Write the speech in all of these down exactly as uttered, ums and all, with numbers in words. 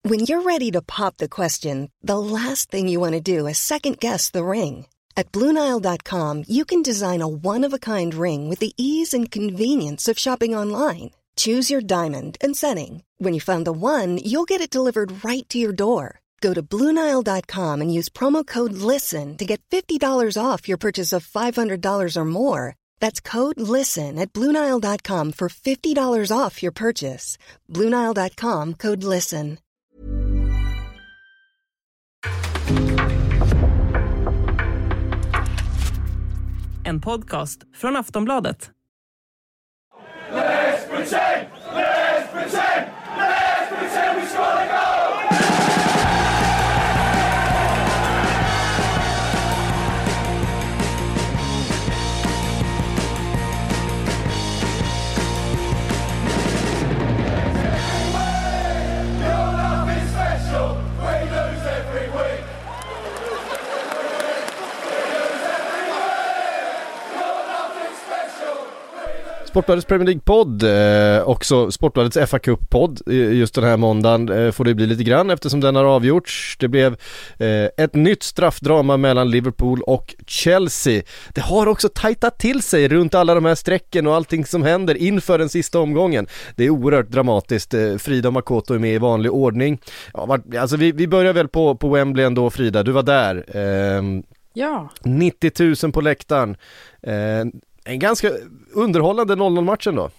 When you're ready to pop the question, the last thing you want to do is second-guess the ring. At Blue Nile dot com, you can design a one-of-a-kind ring with the ease and convenience of shopping online. Choose your diamond and setting. When you find the one, you'll get it delivered right to your door. Go to Blue Nile dot com and use promo code LISTEN to get fifty dollars off your purchase of five hundred dollars or more. That's code LISTEN at Blue Nile dot com for fifty dollars off your purchase. Blue Nile dot com, code LISTEN. En podcast från Aftonbladet. Let's pretend! Let's pretend! Let's pretend we score the goal! You're nothing special. We lose every week. Sportbladets Premier League-podd, eh, också Sportbladets F A Cup-podd just den här måndagen eh, får det bli lite grann eftersom den har avgjorts. Det blev eh, ett nytt straffdrama mellan Liverpool och Chelsea. Det har också tajtat till sig runt alla de här strecken och allting som händer inför den sista omgången. Det är oerhört dramatiskt. Eh, Frida och Makoto är med i vanlig ordning. Ja, var, alltså vi, vi börjar väl på, på Wembley ändå, Frida. Du var där. Eh, Ja. nittio tusen på läktaren. Eh, En ganska underhållande noll noll-matchen då.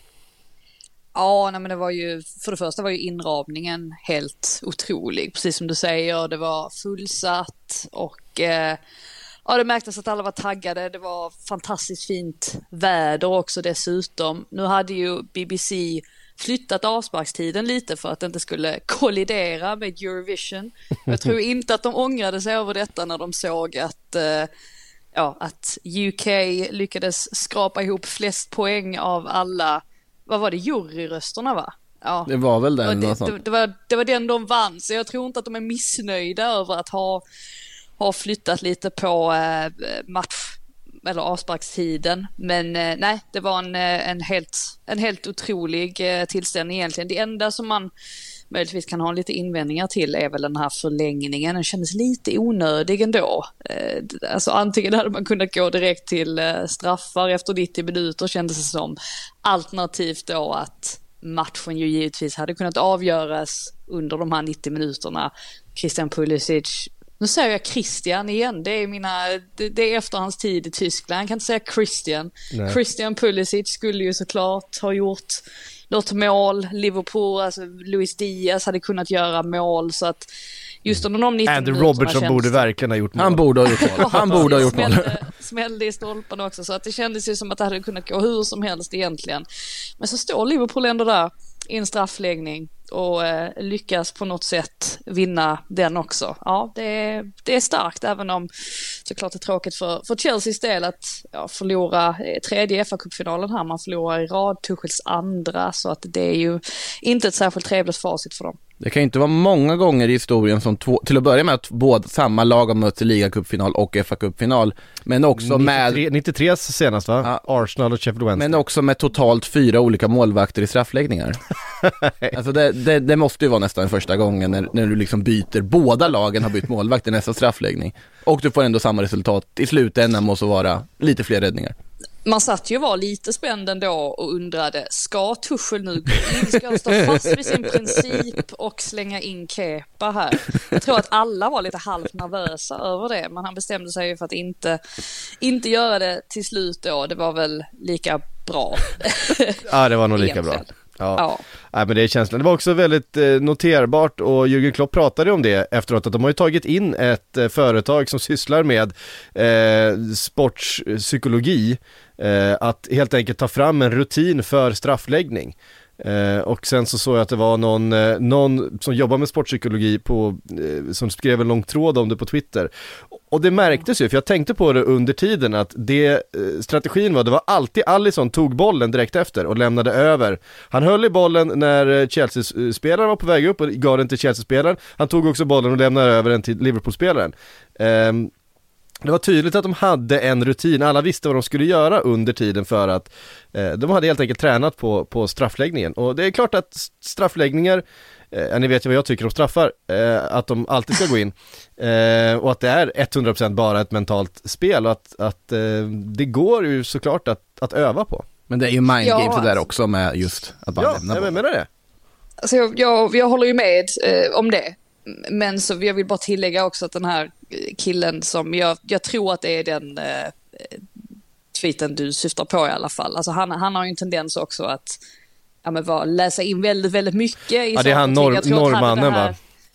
Ja, nej, men det var ju, för det första var ju inramningen helt otrolig. Precis som du säger, det var fullsatt och eh, ja, det märktes att alla var taggade. Det var fantastiskt fint väder också dessutom. Nu hade ju B B C flyttat avsparkstiden lite för att det inte skulle kollidera med Eurovision. Jag tror inte att de ångrade sig över detta när de såg att eh, Ja, att U K lyckades skrapa ihop flest poäng av alla, vad var det, juryrösterna va? Ja. Det var väl den. Det, det, det, var, det var den de vann, så jag tror inte att de är missnöjda över att ha, ha flyttat lite på eh, match eller avsparkstiden. Men eh, nej, det var en, en, helt, en helt otrolig eh, tillställning egentligen. Det enda som man möjligtvis kan ha lite invändningar till är väl den här förlängningen. Den kändes lite onödig ändå. Eh, alltså antingen hade man kunnat gå direkt till eh, straffar efter nittio minuter, kändes det som. Alternativt då att matchen ju givetvis hade kunnat avgöras under de här nittio minuterna. Christian Pulisic, nu säger jag Christian igen, det är mina det, det är efter hans tid i Tyskland, jag kan inte säga Christian. Nej. Christian Pulisic skulle ju såklart ha gjort något mål. Liverpool, alltså Luis Diaz hade kunnat göra mål, så att just under de nittio Andy minuterna Robertson känns... borde verkligen ha gjort mål. Han borde ha gjort mål. Han borde ha gjort mål. Smällde, smällde i stolpen också, så att det kändes ju som att det hade kunnat gå hur som helst egentligen. Men så står Liverpool ändå där i en straffläggning och eh, lyckas på något sätt vinna den också. Ja, det är, det är starkt, även om såklart det är tråkigt för, för Chelseas del att ja, förlora eh, tredje F A Cup-finalen här. Man förlorar i rad, Tuchels andra, så att det är ju inte ett särskilt trevligt facit för dem. Det kan ju inte vara många gånger i historien som två, till att börja med att båda samma lag har mött i ligacupfinal och F A Cup-final, men också nittiotre, med nittiotre senast va? Ja. Arsenal och Sheffield Wednesday. Men också med totalt fyra olika målvakter i straffläggningar. Alltså det, det, det måste ju vara nästan första gången när, när du liksom byter, båda lagen har bytt målvakt i nästa straffläggning. Och du får ändå samma resultat. I slutändan måste vara lite fler räddningar. Man satt ju var lite spänd ändå och undrade, ska Tuchel nu gå in? Ska han stå fast vid sin princip och slänga in Kepa här? Jag tror att alla var lite halvt nervösa över det, men han bestämde sig ju för att inte, inte göra det till slut då. Det var väl lika bra. Ja, det var nog lika bra. Ja. Ja. Nej, men det är känslan. Det var också väldigt eh, noterbart, och Jürgen Klopp pratade om det efteråt, att de har ju tagit in ett eh, företag som sysslar med eh, sportpsykologi, eh, att helt enkelt ta fram en rutin för straffläggning. Eh, och sen så såg jag att det var någon, eh, någon som jobbar med sportpsykologi på, eh, som skrev en lång tråd om det på Twitter. Och det märktes ju, för jag tänkte på det under tiden, att det, eh, strategin var, det var alltid Alisson tog bollen direkt efter och lämnade över. Han höll i bollen när Chelsea-spelaren var på väg upp och gav den till Chelsea-spelaren. Han tog också bollen och lämnade över den till Liverpool-spelaren. Eh, det var tydligt att de hade en rutin. Alla visste vad de skulle göra under tiden för att eh, de hade helt enkelt tränat på, på straffläggningen. Och det är klart att straffläggningar, eh, ni vet ju vad jag tycker om straffar, eh, att de alltid ska gå in. Eh, och att det är hundra procent bara ett mentalt spel och att, att eh, det går ju såklart att, att öva på. Men det är ju mind Ja, games det där alltså. också med just att bara Ja, lämna jag bollen. menar det. Alltså jag, jag, jag håller ju med eh, om det. Men så jag vill bara tillägga också att den här killen som, jag, jag tror att det är den eh, tweeten du syftar på i alla fall. Alltså han, han har ju en tendens också att ja, men var, läsa in väldigt, väldigt mycket i Ja, det är han norr, norrmannen va?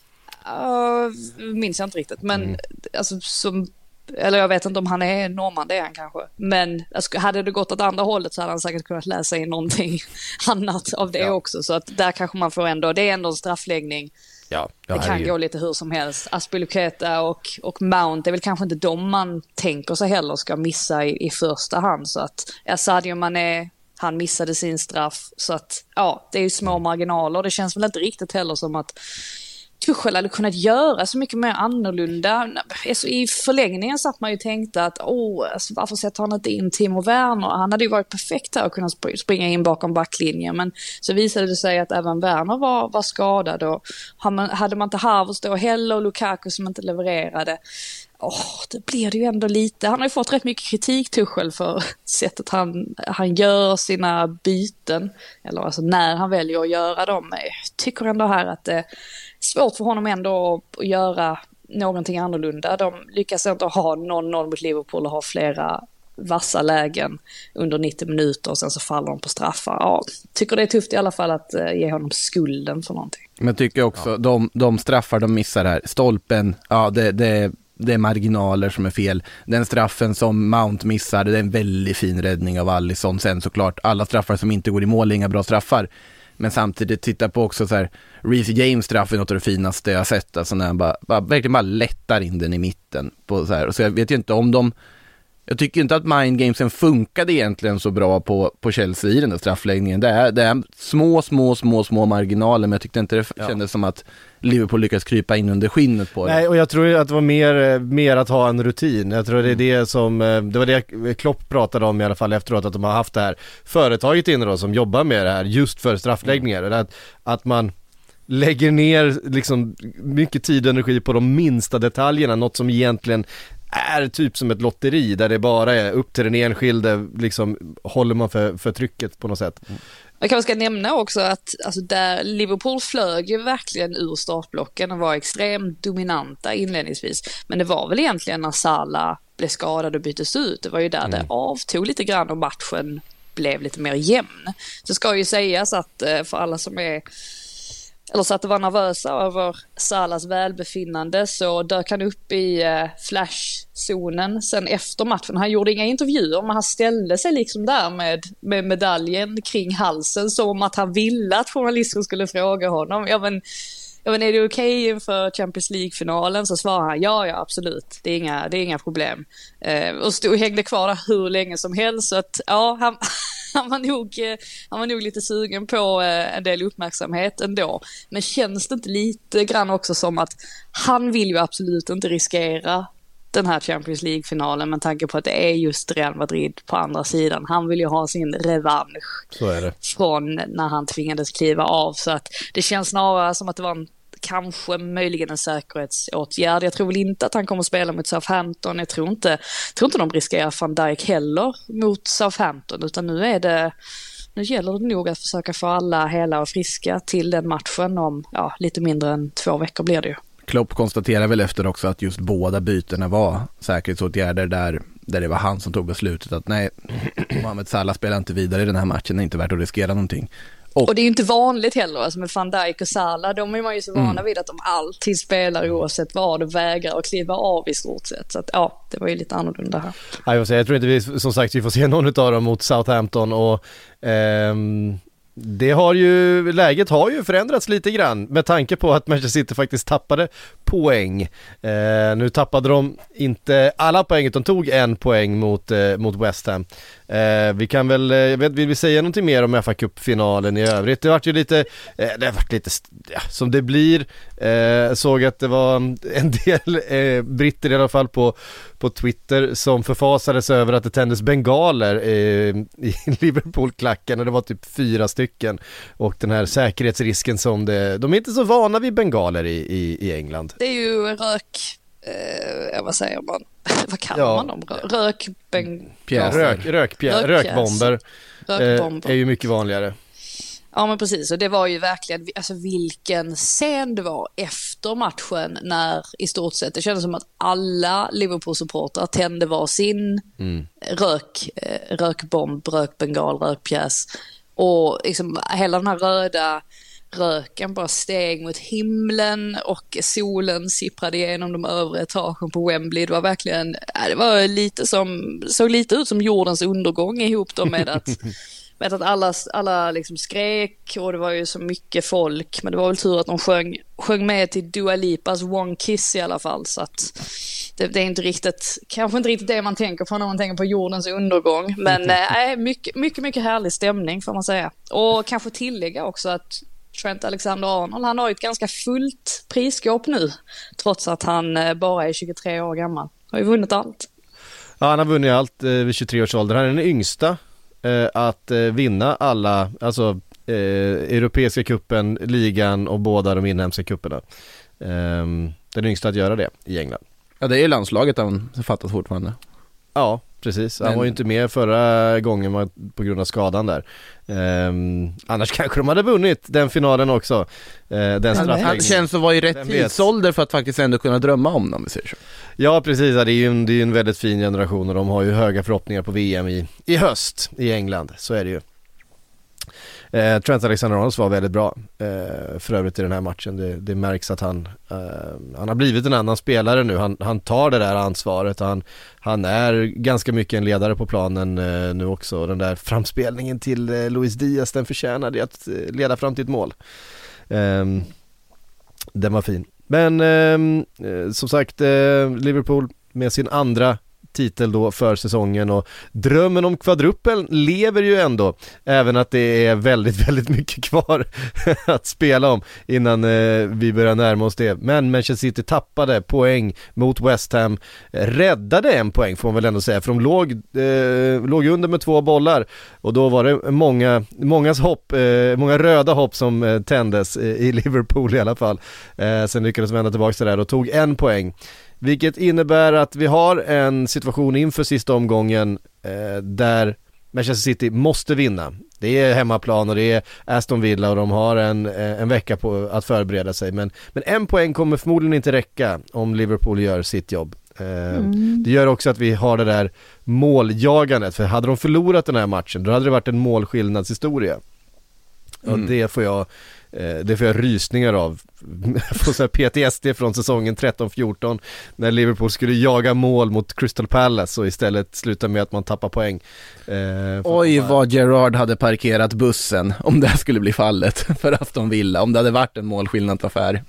Uh, minns jag inte riktigt. Men Mm. alltså som, eller jag vet inte om han är norrman, det är han kanske. Men alltså, hade det gått åt andra hållet så hade han säkert kunnat läsa in någonting annat av det Ja. också. Så att där kanske man får ändå, det är ändå en straffläggning. Ja, Det kan gå lite hur som helst. Aspilicueta och, och Mount är väl kanske inte de man tänker sig heller ska missa i, i första hand. Så att ja, Sadio Mané, han missade sin straff. Så att ja, det är ju små marginaler. Det känns väl inte riktigt heller som att Tuchel hade kunnat göra så mycket mer annorlunda. Alltså, i förlängningen satt man ju tänkte att åh, alltså, varför sätter han inte in Timo Werner? Han hade ju varit perfekt där och kunnat sp- springa in bakom backlinjen. Men så visade det sig att även Werner var, var skadad. Och hade man inte Havertz då heller och Lukaku som inte levererade. Åh, det blir det ju ändå lite. Han har ju fått rätt mycket kritik, Tuchel, för sättet han, han gör sina byten. Eller alltså när han väljer att göra dem. Jag tycker ändå här att det är svårt för honom ändå att göra någonting annorlunda. De lyckas inte ha noll noll mot Liverpool och ha flera vassa lägen under nittio minuter och sen så faller de på straffar. Ja, tycker det är tufft i alla fall att uh, ge honom skulden för någonting. Men tycker också, ja. de, de straffar de missar här, stolpen, ja det, det, det är marginaler som är fel. Den straffen som Mount missar, det är en väldigt fin räddning av Alisson. Sen såklart, alla straffar som inte går i mål är inga bra straffar. Men samtidigt titta på också så här, Reece James straff är något av det finaste jag har sett. Alltså när han bara, bara, verkligen bara lättar in den i mitten. På så här. Och så jag vet ju inte om de... Jag tycker inte att mind gamesen funkade egentligen så bra på, på Chelsea i den där straffläggningen. Det är, det är små, små, små, små marginaler, men jag tyckte inte det ja. kändes som att Liverpool lyckas krypa in under skinnet på det. Nej, och jag tror att det var mer, mer att ha en rutin. Jag tror det är det som, det var det Klopp pratade om i alla fall efteråt, att de har haft det här företaget inne då som jobbar med det här just för straffläggningar. Mm. Att, att man lägger ner liksom mycket tid och energi på de minsta detaljerna, något som egentligen är typ som ett lotteri där det bara är upp till den enskilde, liksom håller man för, för trycket på något sätt. Mm. Jag kanske ska nämna också att alltså där Liverpool flög ju verkligen ur startblocken och var extremt dominanta inledningsvis. Men det var väl egentligen när Salah blev skadad och byttes ut. Det var ju där mm. det avtog lite grann och matchen blev lite mer jämn. Så ska ju sägas att för alla som är eller så att det var nervösa över Salahs välbefinnande, så dök han upp i eh, flashzonen sen efter matchen. Han gjorde inga intervjuer, men han ställde sig liksom där med, med medaljen kring halsen som att han ville att journalister skulle fråga honom. Ja, men, ja, men är det okej inför Champions League-finalen? Så svarade han, ja, ja, absolut. Det är inga, det är inga problem. Eh, och stod och hängde kvar där hur länge som helst. Så att, ja, han... Han var, nog, han var nog lite sugen på en del uppmärksamhet ändå. Men känns det inte lite grann också som att han vill ju absolut inte riskera den här Champions League-finalen med tanke på att det är just Real Madrid på andra sidan. Han vill ju ha sin revansch. Så är det. Från när han tvingades kliva av. Så att det känns snarare som att det var en kanske möjligen en säkerhetsåtgärd. Jag tror väl inte att han kommer att spela mot Southampton. Jag tror inte, tror inte de riskerar Van Dijk heller mot Southampton, utan nu är det nu gäller det nog att försöka få alla hela och friska till den matchen om ja, lite mindre än två veckor blir det ju. Klopp konstaterar väl efter också att just båda bytena var säkerhetsåtgärder där, där det var han som tog beslutet att nej, Mohamed Salah spelar inte vidare i den här matchen, det är inte värt att riskera någonting. Och, och det är ju inte vanligt heller, alltså med Van Dijk och Salah, de är man ju så vana mm. vid att de alltid spelar oavsett vad och vägrar att kliva av i stort sett. Så att ja, det var ju lite annorlunda här. Ja, jag, säga, jag tror inte vi, som sagt, vi får se någon av dem mot Southampton och ehm, det har ju, läget har ju förändrats lite grann med tanke på att Manchester City faktiskt tappade poäng. Eh, nu tappade de inte alla poäng utan tog en poäng mot, eh, mot West Ham. Eh, vi kan väl, jag vet, vill vi säga någonting mer om F A Cup-finalen i övrigt? Det vart ju lite, eh, det har varit lite, ja, som det blir. Eh, såg att det var en del eh, britter i alla fall på, på Twitter som förfasades över att det tändes bengaler eh, i Liverpool-klacken, och det var typ fyra stycken. Och den här säkerhetsrisken som det, de är inte så vana vid bengaler i, i, i England. Det är ju rök, eh, vad säger man? Vad kallar Ja. man dem? Rök, beng... Pjäser. Rök, rökpjä, Rökpjäs. rökbomber, Rökbomber. eh, är ju mycket vanligare. Ja men precis, och det var ju verkligen, alltså vilken scen det var efter matchen när i stort sett det kändes som att alla Liverpool-supportrar tände var sin Mm. rök, eh, rökbomb, rökbengal, rökpjäs, och liksom hela den här röda röken bara steg mot himlen och solen sipprade igenom de övre etagen på Wembley. Det var verkligen, ja, det var lite som, såg lite ut som jordens undergång ihop då med att vet att alla, alla liksom skrek, och det var ju så mycket folk, men det var väl tur att de sjöng, sjöng med till Dua Lipas One Kiss i alla fall, så att det, det är inte riktigt, kanske inte riktigt det man tänker på när man tänker på jordens undergång, men äh, mycket, mycket, mycket härlig stämning får man säga. Och kanske tillägga också att Trent Alexander-Arnold, han har ju ett ganska fullt prisskåp nu, trots att han bara är tjugotre år gammal. Har ju vunnit allt. Ja, han har vunnit allt eh, vid tjugotre års ålder. Han är den yngsta eh, att eh, vinna alla, alltså eh, europeiska kuppen, ligan och båda de inhemska kupperna. Eh, den yngsta att göra det i England. Ja, det är ju landslaget han fattat fortfarande. Ja, precis. Han Men... var ju inte med förra gången på grund av skadan där. Um, annars kanske de hade vunnit den finalen också. Uh, den straffläggningen. Han känns att vara i rätt Vem vet? tidsålder för att faktiskt ändå kunna drömma om dem, vi säger så. Ja, precis. Det är ju en, det är en väldigt fin generation, och de har ju höga förhoppningar på V M i, i höst i England. Så är det ju. Eh, Trent Alexander-Arnold var väldigt bra eh, för övrigt i den här matchen. Det, det märks att han eh, han har blivit en annan spelare nu. Han, han tar det där ansvaret. Han, han är ganska mycket en ledare på planen eh, nu också. Den där framspelningen till eh, Luis Diaz, den förtjänade att eh, leda fram till ett mål. Eh, den var fin. Men eh, som sagt, eh, Liverpool med sin andra titel då för säsongen, och drömmen om kvadruppeln lever ju ändå, även att det är väldigt, väldigt mycket kvar att spela om innan eh, vi börjar närma oss det. Men Manchester City tappade poäng mot West Ham, räddade en poäng får man väl ändå säga, för de låg, eh, låg under med två bollar, och då var det många, mångas hopp, eh, många röda hopp som eh, tändes i, i Liverpool i alla fall. Eh, sen lyckades de vända tillbaka till det där och tog en poäng. Vilket innebär att vi har en situation inför sista omgången eh, där Manchester City måste vinna. Det är hemmaplan och det är Aston Villa, och de har en, en vecka på att förbereda sig. Men, men en poäng kommer förmodligen inte räcka om Liverpool gör sitt jobb. Eh, mm. Det gör också att vi har det där måljagandet. För hade de förlorat den här matchen, då hade det varit en målskillnadshistoria. Mm. Och det får jag... Det får jag rysningar av. Får så här P T S D från säsongen tretton fjorton när Liverpool skulle jaga mål mot Crystal Palace och istället sluta med att man tappar poäng. Eh, Oj, bara... vad Gerrard hade parkerat bussen om det här skulle bli fallet för Aston Villa, om det hade varit en målskillnadsaffär.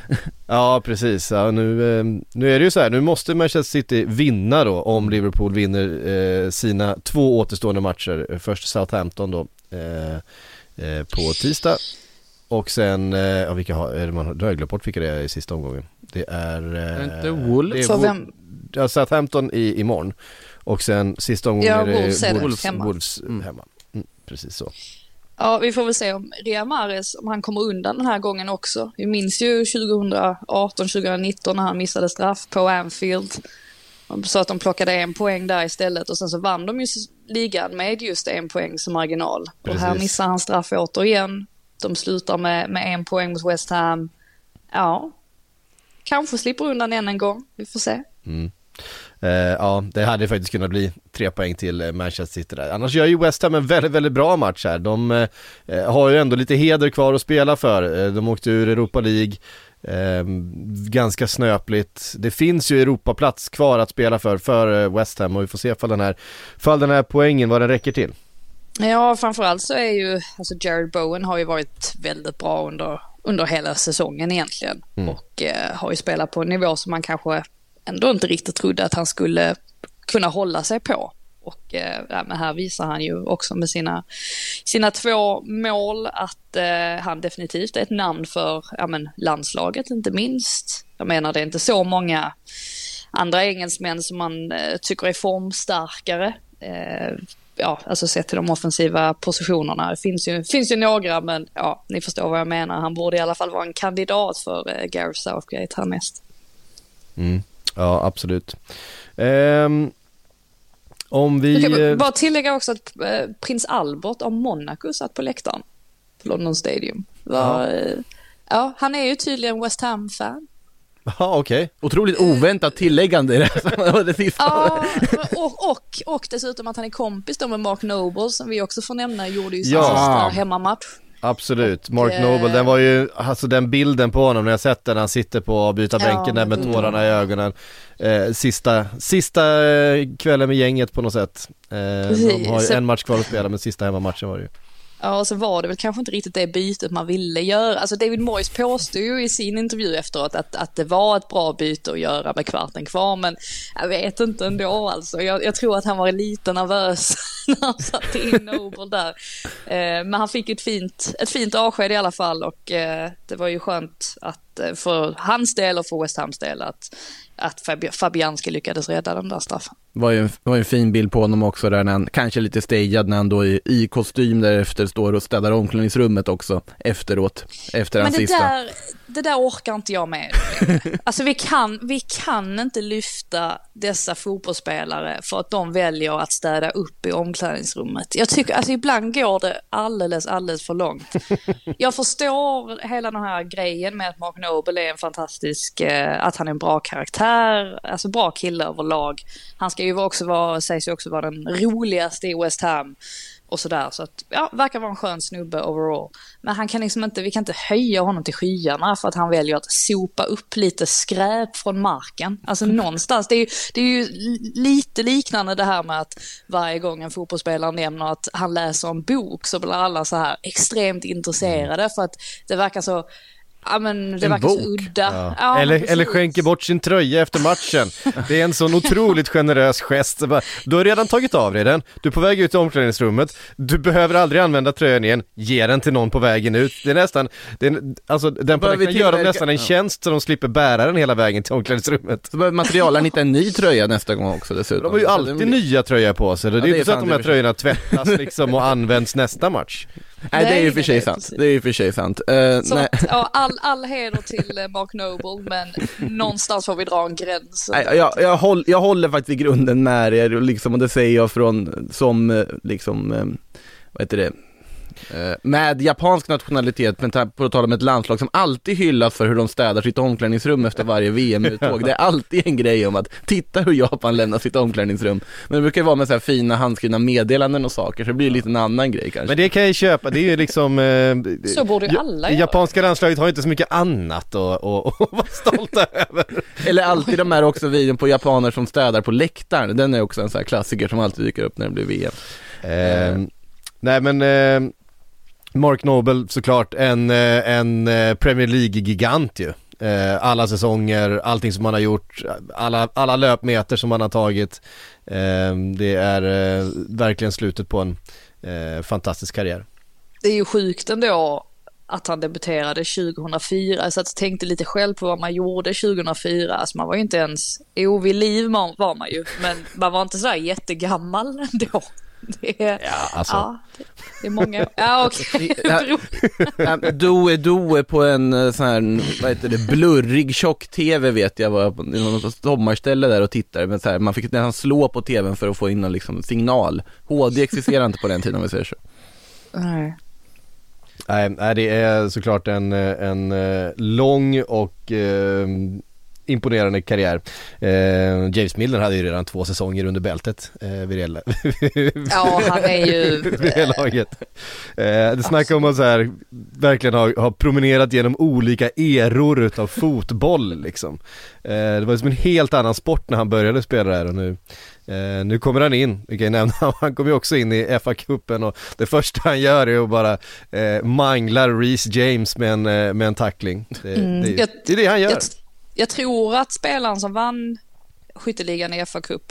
Ja, precis. Ja, nu, nu är det ju så här, nu måste Manchester City vinna då om Liverpool vinner eh, sina två återstående matcher. Först Southampton då eh, eh, på tisdag. Och sen, ja, vilka har, är det man, då har jag glömt bort vilka det är i sista omgången. Det är... Är inte Wolves? Det är Wolves, ja, Southampton i, imorgon. Och sen sista omgången ja, är det Wolves, är det Wolves hemma. Wolves mm. hemma. Mm, precis så. Ja, vi får väl se om Riyad Mahrez, om han kommer undan den här gången också. Vi minns ju tjugoarton tjugonitton när han missade straff på Anfield. Så att de plockade en poäng där istället, och sen så vann de ju ligan med just en poängs marginal. Precis. Och här missar han straff återigen. De slutar med, med en poäng mot West Ham. Ja, kanske slipper undan än en gång. Vi får se. Mm. Uh, ja, det hade faktiskt kunnat bli tre poäng till Manchester City där. Annars gör ju West Ham en väldigt, väldigt bra match här. De uh, har ju ändå lite heder kvar att spela för. Uh, de åkte ur Europa League. Uh, ganska snöpligt. Det finns ju Europaplats kvar att spela för för West Ham, och vi får se ifall den här, ifall den här poängen, vad den räcker till. Ja, framförallt så är ju alltså Jared Bowen har ju varit väldigt bra under, under hela säsongen egentligen. Mm. Och eh, har ju spelat på en nivå som man kanske ändå inte riktigt trodde att han skulle kunna hålla sig på. Och eh, ja, men här visar han ju också med sina, sina två mål att eh, han definitivt är ett namn för ja, men landslaget inte minst. Jag menar det är inte så många andra engelsmän som man eh, tycker är formstarkare. Eh, ja, alltså sett till de offensiva positionerna. Det finns ju, finns ju några, men ja, ni förstår vad jag menar. Han borde i alla fall vara en kandidat för eh, Gareth Southgate härnäst. Mm. Ja, absolut. Um... Om vi... Jag kan bara tillägga också att eh, prins Albert av Monaco satt på läktaren på London Stadium. Var, eh, ja, han är ju tydligen West Ham-fan. Ja, okej. Okay. Otroligt oväntat tilläggande i det, det sista. Ja, och, och, och dessutom att han är kompis då med Mark Noble, som vi också får nämna, gjorde ju sin ja. sista hemmamatch. Absolut, Mark och, Noble, den var ju, alltså den bilden på honom när jag sett den, han sitter på byta bänken ja, där med tårarna i ögonen, eh, sista, sista kvällen med gänget på något sätt, eh, de har ju en match kvar att spela, men sista hemmamatchen var det ju. Ja, och så var det väl kanske inte riktigt det bytet man ville göra. Alltså David Moyes påstod ju i sin intervju efteråt att, att det var ett bra byte att göra med kvarten kvar, men jag vet inte ändå alltså. Jag, jag tror att han var lite nervös när han satte in Noble där. Eh, men han fick ett fint, ett fint avsked i alla fall, och eh, det var ju skönt att eh, för hans del och för West Hams del att att Fabianski lyckades rädda den där straffen. Det var ju en, var ju en fin bild på honom också där när han, kanske lite stagead när han då i, i kostym därefter står och städar omklädningsrummet också efteråt, efter hans sista. Men det där, det där orkar inte jag med. Alltså vi kan, vi kan inte lyfta dessa fotbollsspelare för att de väljer att städa upp i omklädningsrummet. Jag tycker, alltså ibland går det alldeles, alldeles för långt. Jag förstår hela den här grejen med att Mark Noble är en fantastisk, att han är en bra karaktär, alltså bra kille överlag. Han ska ju också vara, sägs ju också vara den roligaste i West Ham och sådär, så att ja, verkar vara en skön snubbe overall. Men han kan liksom inte, vi kan inte höja honom till skyarna för att han väljer att sopa upp lite skräp från marken. Alltså någonstans, det är ju, det är ju lite liknande det här med att varje gång en fotbollsspelare nämner att han läser en bok så blir alla så här extremt intresserade för att det verkar så. Ja, men det en verkar bok. Så udda. Ja. Ja, eller, eller skänker bort sin tröja efter matchen. Det är en sån otroligt generös gest. Du har redan tagit av dig den. Du är på väg ut i omklädningsrummet. Du behöver aldrig använda tröjan igen. Ge den till någon på vägen ut. Det är nästan, det är, alltså den på vägen gör de nästan en tjänst så de slipper bära den hela vägen till omklädningsrummet. Så behöver materialen hitta en ny tröja nästa gång också dessutom. De har ju alltid blir... nya tröjor på sig. Det är ja, inte så att de här tröjorna tvättas liksom och används nästa match. Nej, det är ju för sig sant. Det är ju för sig sant. Uh, så att, ja, all, all heder till Mark Noble, men någonstans får vi dra en gräns. Nej, jag, jag, håll, jag håller faktiskt i grunden med er, och, liksom, och det säger jag från som liksom, vad heter det, med japansk nationalitet, men på att tala om ett landslag som alltid hyllas för hur de städar sitt omklädningsrum efter varje V M-uttåg. Det är alltid en grej om att titta hur Japan lämnar sitt omklädningsrum. Men det brukar vara med så här fina handskrivna meddelanden och saker, så det blir lite en annan grej kanske. Men det kan jag köpa, det är ju liksom eh, så borde ju alla göra. Japanska landslaget har inte så mycket annat att och, och vara stolta över. Eller alltid de här också videon på japaner som städar på läktaren. Den är också en så här klassiker som alltid dyker upp när det blir V M. Eh, eh. Nej men eh, Mark Noble såklart en, en Premier League-gigant ju. Alla säsonger, allting som man har gjort, alla, alla löpmeter som man har tagit. Det är verkligen slutet på en fantastisk karriär. Det är ju sjukt ändå att han debuterade tjugohundrafyra, så att jag tänkte lite själv på vad man gjorde tjugohundrafyra. Alltså man var ju inte ens o vid liv var man ju, men man var inte så här jättegammal ändå. Det är, ja, alltså. ja, det, det är många. Ja, okej. Okay. Doe Doe på en sån här, vad heter det, blurrig tjock-tv vet jag, var på något sommarställe där och tittade, men så här, man fick nästan slå på tvn för att få in en liksom signal. H D existerar inte på den tiden om vi säger så. Nej. Nej, det är såklart en, en lång och eh, imponerande karriär. Eh, James Milner hade ju redan två säsonger under bältet eh, vid det, ja, han är ju vid det laget. Eh, det snackar om att så här, verkligen ha, ha promenerat genom olika eror utav fotboll liksom. Eh, det var som en helt annan sport när han började spela där, och nu Uh, nu kommer han in, vi kan nämna, han kommer ju också in i F A-cupen, och det första han gör är att bara uh, mangla Reece James med en, uh, med en tackling. Det, mm. det, det är det han gör. Jag, jag tror att spelaren som vann skytteligan i F A-cupen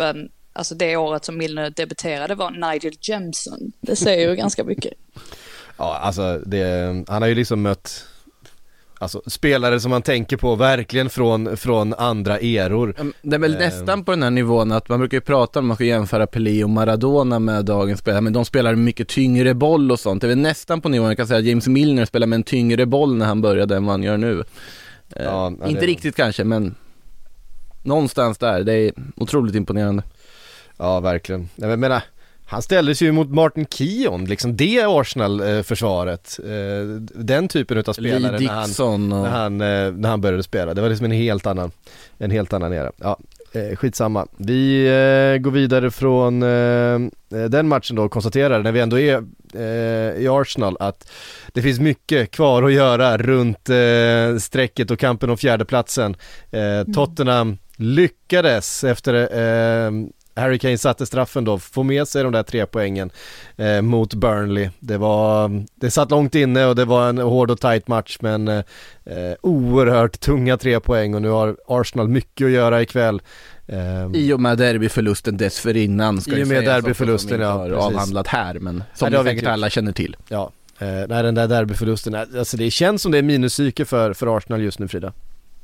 alltså det året som Milner debuterade var Nigel Jameson. Det säger ju ganska mycket. Ja, alltså det, han har ju liksom mött alltså spelare som man tänker på verkligen från, från andra eror. Det är väl eh. nästan på den här nivån att man brukar ju prata om man ska jämföra Pelé och Maradona med dagens spelare, men de spelar mycket tyngre boll och sånt. Det är väl nästan på nivån, jag kan säga att James Milner spelar med en tyngre boll när han började än vad han gör nu. Eh, ja, inte det... riktigt kanske, men någonstans där. Det är otroligt imponerande. Ja, verkligen. Jag menar, han ställdes ju mot Martin Keown, liksom det Arsenal-försvaret. Den typen av spelare när han, och... när, han, när han började spela. Det var liksom en helt annan, en helt annan era. Ja, skitsamma. Vi går vidare från den matchen då och konstaterar, när vi ändå är i Arsenal, att det finns mycket kvar att göra runt strecket och kampen om fjärdeplatsen. Mm. Tottenham lyckades efter... Harry Kane satte straffen då, få med sig de där tre poängen eh, mot Burnley. Det var, det satt långt inne och det var en hård och tight match, men eh, oerhört tunga tre poäng, och nu har Arsenal mycket att göra ikväll. Eh, I och med derbyförlusten dessförinnan ska I och med derbyförlusten, ja, har avhandlat här, men som nej, säkert alla känner till. Ja, eh, nej, den där derbyförlusten, alltså det känns som det är minuspsyke för, för Arsenal just nu, Frida.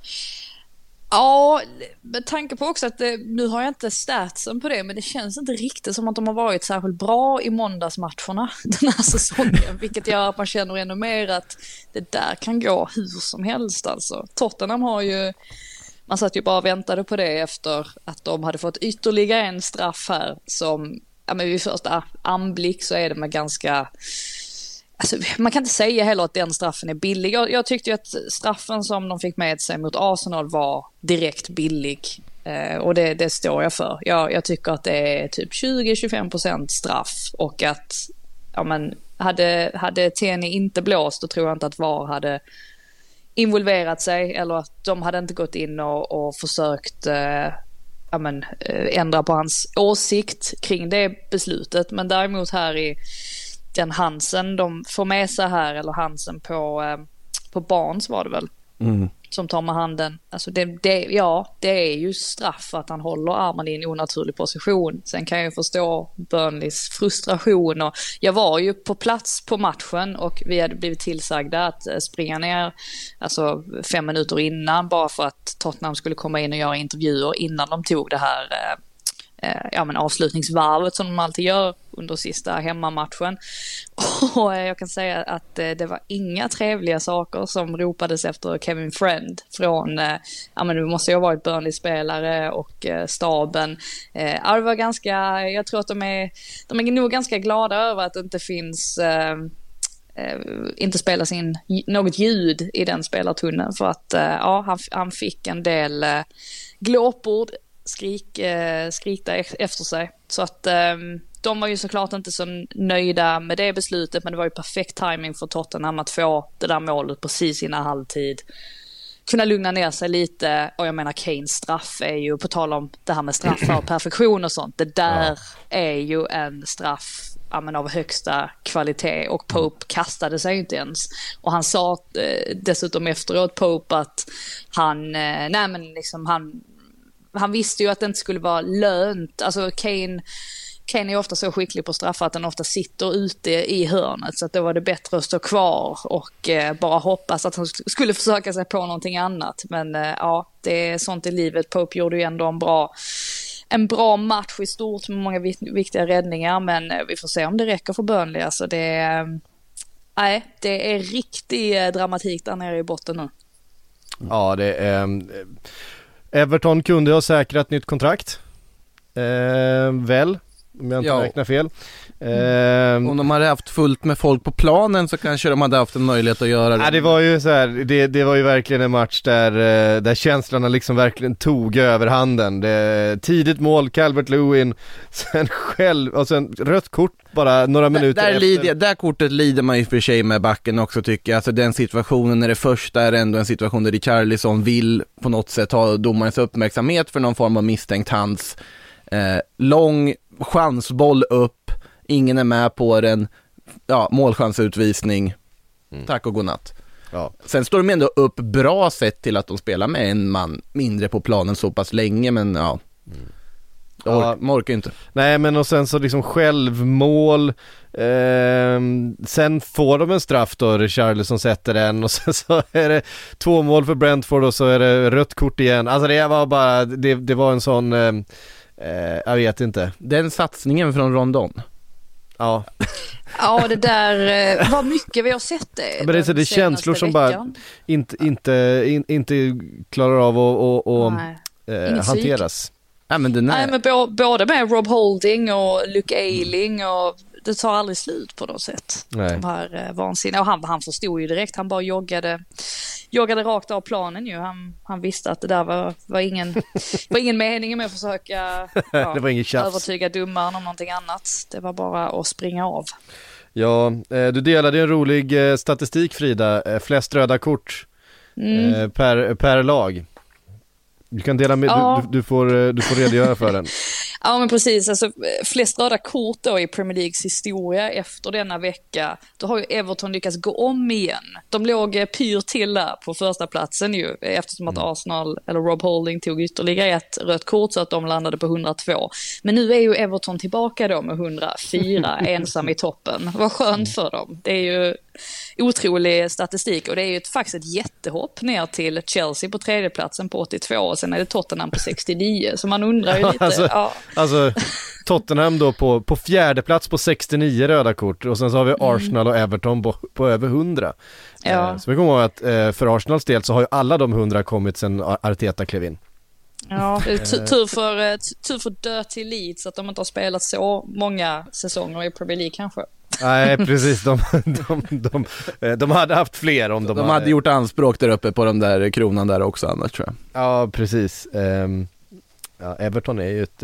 Ja, med tanke på också att det, nu har jag inte statsen på det, men det känns inte riktigt som att de har varit särskilt bra i måndagsmatcherna den här säsongen, vilket gör att man känner ännu mer att det där kan gå hur som helst alltså. Tottenham har ju, man satt ju bara och väntade på det efter att de hade fått ytterligare en straff här som, ja men vid första anblick så är det med ganska... Alltså, man kan inte säga heller att den straffen är billig. Jag, jag tyckte ju att straffen som de fick med sig mot Arsenal var direkt billig. Eh, och det, det står jag för. Jag, jag tycker att det är typ tjugo till tjugofem procent straff. Och att ja, men, hade, hade Tierney inte blåst, då tror jag inte att V A R hade involverat sig. Eller att de hade inte gått in och, och försökt eh, ja, men, eh, ändra på hans åsikt kring det beslutet. Men däremot här i den Hansen de får med sig här, eller Hansen på, eh, på Barnes var det väl, mm. som tar med handen. Alltså det, det, ja, det är ju straff att han håller armen i en onaturlig position. Sen kan jag ju förstå Burnleys frustration. Och jag var ju på plats på matchen och vi hade blivit tillsagda att springa ner alltså fem minuter innan, bara för att Tottenham skulle komma in och göra intervjuer innan de tog det här eh, ja, men avslutningsvarvet som de alltid gör under sista hemmamatchen. Och jag kan säga att det var inga trevliga saker som ropades efter Kevin Friend från, ja men det måste ju ha varit Burnley-spelare och staben. Ja, det var ganska, jag tror att de är, de är nog ganska glada över att det inte finns, inte spelas in något ljud i den spelartunneln, för att ja, han, han fick en del glåpord skrik, eh, skrikta efter sig. Så att eh, de var ju såklart inte så nöjda med det beslutet, men det var ju perfekt timing för Tottenham att få det där målet precis innan halvtid. Kunna lugna ner sig lite, och jag menar Kanes straff är ju, på tal om det här med straffar och perfektion och sånt, det där ja. är ju en straff ja, men av högsta kvalitet, och Pope kastade sig inte ens. Och han sa eh, dessutom efteråt, Pope, att han, eh, nej men liksom han Han visste ju att det inte skulle vara lönt. Alltså Kane, Kane är ofta så skicklig på straffar att den ofta sitter ute i hörnet. Så att det var det bättre att stå kvar och eh, bara hoppas att han skulle försöka sig på någonting annat. Men eh, ja, det är sånt i livet. Pope gjorde ju ändå en bra, en bra match i stort med många viktiga räddningar. Men eh, vi får se om det räcker för Burnley. Alltså det, eh, nej, det är riktig dramatik där nere i botten nu. Ja, det är... Eh... Everton kunde ha säkrat nytt kontrakt. Eh, väl, om jag inte ja. räknar fel. Eh, om de hade haft fullt med folk på planen så kanske de hade haft en möjlighet att göra det. Ja, det var ju så här, det, det var ju verkligen en match där, där känslorna liksom verkligen tog över handen. Det, tidigt mål, Calvert-Lewin, sen själv, och sen rött kort bara några minuter där, där efter. Lider, där kortet lider man ju för sig med backen också, tycker jag. Alltså den situationen, när det första är ändå en situation där Richarlison vill på något sätt ha domarens uppmärksamhet för någon form av misstänkt hands. Eh, lång chansboll upp, ingen är med på den, ja, målchansutvisning, mm. tack och godnatt. Ja. Sen står de ändå upp bra sett till att de spelar med en man mindre på planen så pass länge, men ja. Mm. Ja, man orkar inte. Nej, men och sen så liksom självmål, eh, sen får de en straff då, Richarlison sätter den och sen så är det två mål för Brentford och så är det rött kort igen. Alltså det var bara, det, det var en sån, eh, eh, jag vet inte. Den satsningen från Rondon. Ja. Ja, det där var mycket vi har sett det. Men det är så det är känslor som bara inte, inte, in, inte klarar av att och, och, eh, hanteras. Ja, men den är... Nej, men b- både med Rob Holding och Luke Ayling och det tar aldrig slut på något sätt. Nej. De här eh, vansinniga. Och han, han förstod ju direkt, han bara joggade, joggade rakt av planen ju. Han, han visste att det där var, var, ingen, var ingen mening med att försöka ja, det var ingen tjafs. Övertyga domaren om någonting annat. Det var bara att springa av. Ja, eh, du delade en rolig eh, statistik, Frida. Eh, flest röda kort Mm. eh, per, per lag. Du kan dela med, Ja. du, du, får, du får redogöra för den. Ja, men precis. Alltså, flest röda kort då i Premier Leagues historia efter denna vecka. Då har ju Everton lyckats gå om igen. De låg eh, pyr till där på första platsen ju. Eftersom att Arsenal, eller Rob Holding, tog ytterligare ett rött kort så att de landade på hundratvå. Men nu är ju Everton tillbaka då med hundrafyra ensam i toppen. Vad skönt för dem. Det är ju otrolig statistik och det är ju ett, faktiskt ett jättehopp ner till Chelsea på tredjeplatsen på åttiotvå och sen är det Tottenham på sextionio. Så man undrar ju lite... alltså, ja. alltså Tottenham då på, på fjärde plats på sextionio röda kort och sen så har vi Arsenal och Everton på, på över hundra. Ja. Eh, så vi kommer ihåg att eh, för Arsenals del så har ju alla de hundra kommit sen Arteta klev in. Ja, det är t- tur för, t- tur för Dirty Leeds att de inte har spelat så många säsonger i Premier League kanske. Nej, precis. De, de, de, de, de hade haft fler om de, de hade gjort anspråk där uppe på de där kronan där också annars, tror jag. Ja, precis. Um, ja, Everton är ju ett,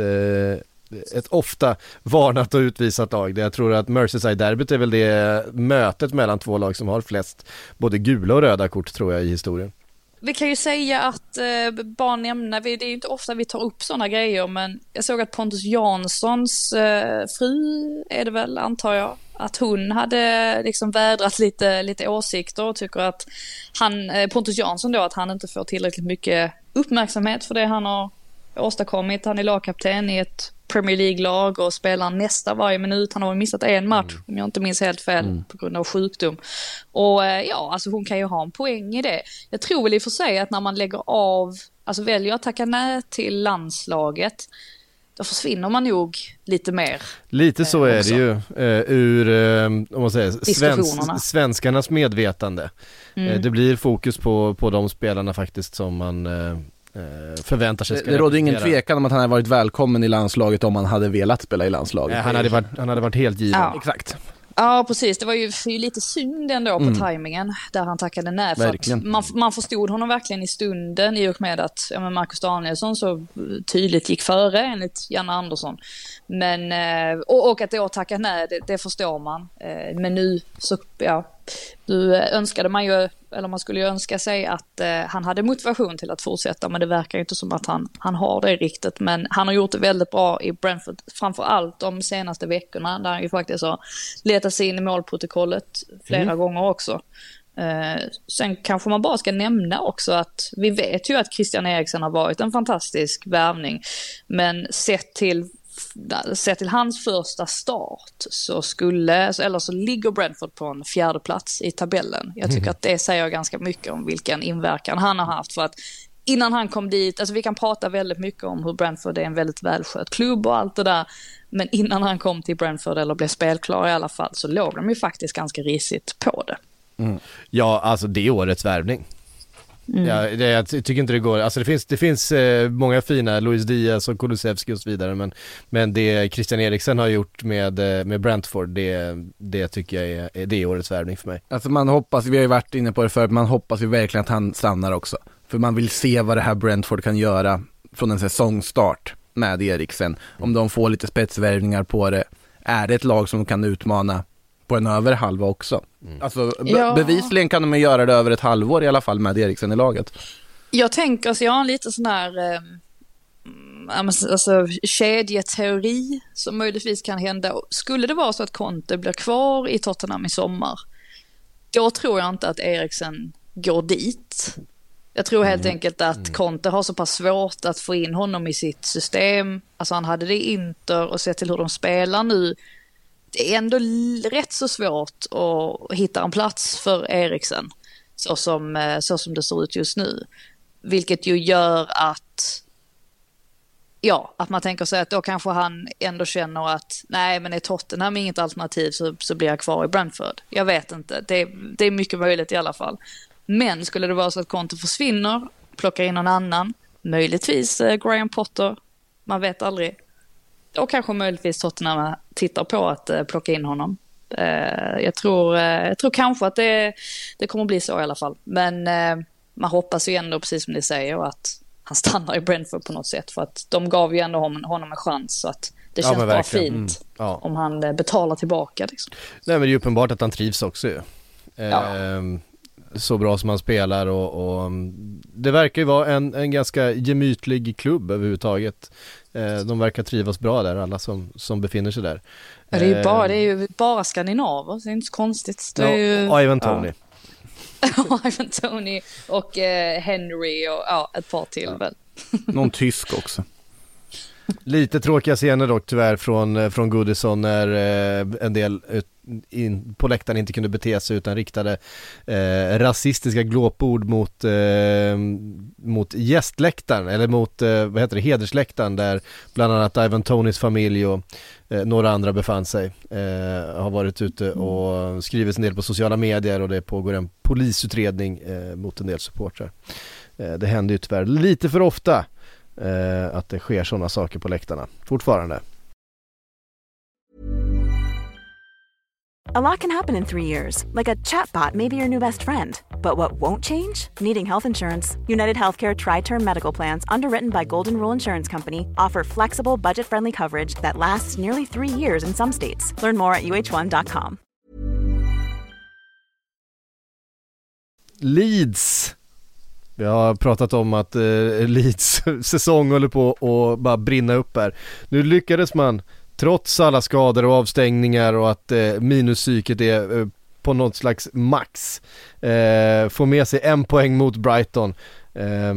uh, ett ofta varnat och utvisat lag. Jag tror att Merseyside-derbyt är väl det mötet mellan två lag som har flest både gula och röda kort, tror jag, i historien. Vi kan ju säga att eh, bara nämna, det är ju inte ofta vi tar upp sådana grejer, men jag såg att Pontus Janssons eh, fru, är det väl, antar jag, att hon hade liksom vädrat lite, lite åsikter och tycker att han, eh, Pontus Jansson då, att han inte får tillräckligt mycket uppmärksamhet för det han har åstadkommit. Han är lagkapten i ett Premier League-lag och spelar nästa varje minut. Han har missat en match, mm. om jag inte minns helt fel, mm. på grund av sjukdom. Och ja, alltså hon kan ju ha en poäng i det. Jag tror väl i och för sig att när man lägger av, alltså väljer att tacka nej till landslaget, då försvinner man nog lite mer. Lite så eh, är det ju eh, ur eh, om man säger, svensk, svenskarnas medvetande. Mm. Eh, det blir fokus på, på de spelarna faktiskt som man... Eh, förväntar sig. Det, det råder ingen tvekan om att han hade varit välkommen i landslaget om han hade velat spela i landslaget. Ja, han, hade varit, han hade varit helt given. Ja. Exakt. Ja, precis. Det var ju, ju lite synd ändå på mm. tajmingen där han tackade nej. För att man, man förstod honom verkligen i stunden i och med att ja, men Marcus Danielsson så tydligt gick före enligt Janne Andersson. Men, och, och att då tacka nej, det, det förstår man. Men nu så, ja, nu önskade man ju, eller man skulle ju önska sig att eh, han hade motivation till att fortsätta, men det verkar ju inte som att han, han har det riktigt. Men han har gjort det väldigt bra i Brentford, framför allt de senaste veckorna, där han ju faktiskt har letat sig in i målprotokollet flera mm. gånger också. Eh, sen kanske man bara ska nämna också att vi vet ju att Christian Eriksen har varit en fantastisk värvning, men sett till Sett till hans första start så skulle, eller så ligger Brentford på en fjärde plats i tabellen. Jag tycker mm. att det säger ganska mycket om vilken inverkan han har haft, för att innan han kom dit, alltså vi kan prata väldigt mycket om hur Brentford är en väldigt välskött klubb och allt det där, men innan han kom till Brentford, eller blev spelklar i alla fall, så låg de ju faktiskt ganska risigt på det. Mm. Ja, alltså det är årets värvning. Mm. Ja, det, jag tycker inte det går. Alltså det finns, det finns eh, många fina, Luis Diaz och Kulusevski och så vidare, men, men det Christian Eriksen har gjort med, med Brentford, det, det tycker jag är, det är årets värvning för mig. Alltså man hoppas, vi har ju varit inne på det förut, man hoppas ju verkligen att han stannar också. För man vill se vad det här Brentford kan göra från en säsongstart med Eriksen. Om de får lite spetsvärvningar på det, är det ett lag som kan utmana på en över halva också. Mm. Alltså be- ja. bevisligen kan de göra det över ett halvår i alla fall med Eriksen i laget. Jag tänker, alltså jag har en lite sån här eh, alltså, kedjeteori som möjligtvis kan hända. Skulle det vara så att Conte blir kvar i Tottenham i sommar, då tror jag inte att Eriksen går dit. Jag tror helt Mm. enkelt att Mm. Conte har så pass svårt att få in honom i sitt system. Alltså han hade det i Inter och sett till hur de spelar nu. Det är ändå l- rätt så svårt att hitta en plats för Eriksen så som, eh, så som det ser ut just nu. Vilket ju gör att ja, att man tänker sig att då kanske han ändå känner att nej, men är Tottenham inget alternativ så, så blir jag kvar i Brentford. Jag vet inte, det, det är mycket möjligt i alla fall. Men skulle det vara så att Conte försvinner, plockar in någon annan, möjligtvis eh, Graham Potter, man vet aldrig. Då kanske möjligtvis Tottenham tittar på att eh, plocka in honom. Eh, jag, tror, eh, jag tror kanske att det, det kommer bli så i alla fall. Men eh, man hoppas ju ändå, precis som ni säger, att han stannar i Brentford på något sätt. För att de gav ju ändå honom, honom en chans. Så att det känns ja, bara verkligen. fint mm. ja. om han eh, betalar tillbaka. Liksom. Nej, men det är ju uppenbart att han trivs också ju. Ja. Ehm, så bra som han spelar och, och det verkar ju vara en, en ganska gemytlig klubb överhuvudtaget. Ehm, de verkar trivas bra där, alla som, som befinner sig där. Ja, det, är ju bara, Ehm, det är ju bara skandinaver, det är inte så konstigt. Det ja, är ju, och Ivan Toney. ja. Ivan Toney och eh, Henry och ja, ett par till Ja. väl. Någon tysk också. Lite tråkiga scener dock tyvärr från, från Goodison när eh, en del ut, in, på läktaren inte kunde bete sig utan riktade eh, rasistiska glåpord mot, eh, mot gästläktaren eller mot eh, vad heter det, hedersläktaren där bland annat Ivan Toneys familj och eh, några andra befann sig. Eh, har varit ute och skrivit en del på sociala medier och det pågår en polisutredning eh, mot en del supportrar. Eh, det händer ju tyvärr lite för ofta Uh, att det sker sådana saker på läktarna fortfarande. A lot can happen in three years, like a chatbot may be your new best friend. But what won't change? Needing health insurance. United Healthcare Tri-Term Medical Plans, underwritten by Golden Rule Insurance Company, offer flexible, budget-friendly coverage that lasts nearly three years in some states. Learn more at U H one dot com. Leeds. Vi har pratat om att eh, Leeds säsong håller på att bara brinna upp här. Nu lyckades man, trots alla skador och avstängningar och att eh, minuspsyket är eh, på något slags max, eh, få med sig en poäng mot Brighton. Eh,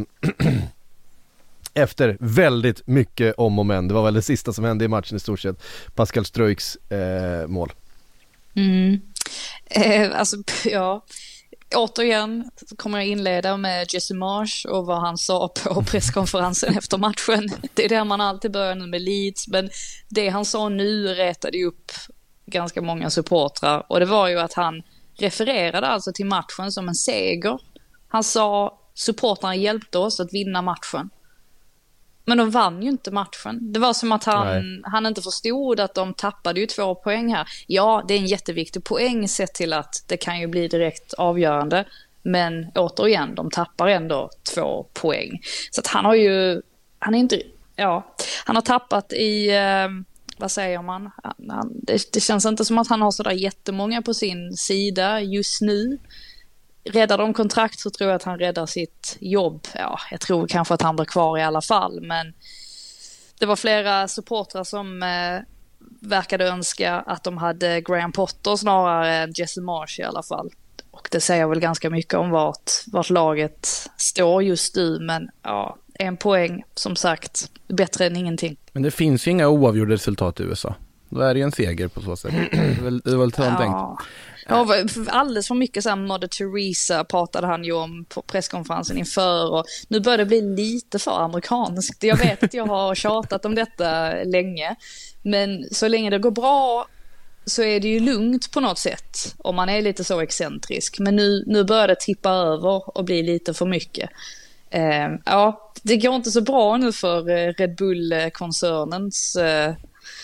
efter väldigt mycket om och men. Det var väl det sista som hände i matchen i stort sett. Pascal Struijks eh, mål. Mm. Eh, alltså, ja... Återigen kommer jag inleda med Jesse Marsch och vad han sa på presskonferensen efter matchen. Det är där man alltid börjar nu med Leeds, men det han sa nu rätade ju upp ganska många supportrar och det var ju att han refererade alltså till matchen som en seger. Han sa supportrarna hjälpte oss att vinna matchen. Men de vann ju inte matchen. Det var som att han, han inte förstod att de tappade ju två poäng här. Ja, det är en jätteviktig poäng sett till att det kan ju bli direkt avgörande. Men återigen, de tappar ändå två poäng. Så att han har ju, han är inte, ja, han har tappat i, eh, vad säger man? Han, det, det känns inte som att han har sådär jättemånga på sin sida just nu. Räddar de kontrakt så tror jag att han räddar sitt jobb. Ja, jag tror kanske att han blir kvar i alla fall. Men det var flera supportrar som eh, verkade önska att de hade Graham Potter snarare än Jesse Marsch i alla fall. Och det säger väl ganska mycket om vart, vart laget står just nu. Men ja, en poäng som sagt, bättre än ingenting. Men det finns ju inga oavgjorda resultat i U S A. Då är det ju en seger på så sätt. Det är väl, det är väl ja. tänkt. Ja, alldeles för mycket så här Mother Teresa pratade han ju om på presskonferensen inför och nu börjar det bli lite för amerikanskt. Jag vet att jag har tjatat om detta länge, men så länge det går bra så är det ju lugnt på något sätt om man är lite så excentrisk. Men nu, nu börjar det tippa över och bli lite för mycket. Eh, ja, det går inte så bra nu för Red Bull-koncernens eh,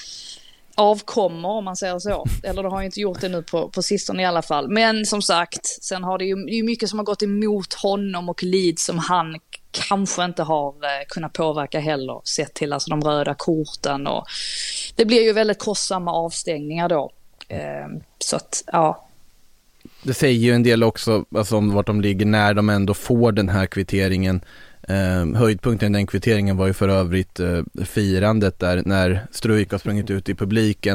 avkommer om man säger så. Eller det har ju inte gjort det nu på, på sistone i alla fall. Men som sagt, sen har det ju, det är ju mycket som har gått emot honom och Leeds som han kanske inte har eh, kunnat påverka heller. Sett till alltså de röda korten och det blir ju väldigt kostsamma avstängningar då. Eh, så att, ja. Det säger ju en del också alltså, om vart de ligger när de ändå får den här kvitteringen. Eh, höjdpunkten i den kvitteringen var ju för övrigt eh, firandet där när Struijk har sprungit ut i publiken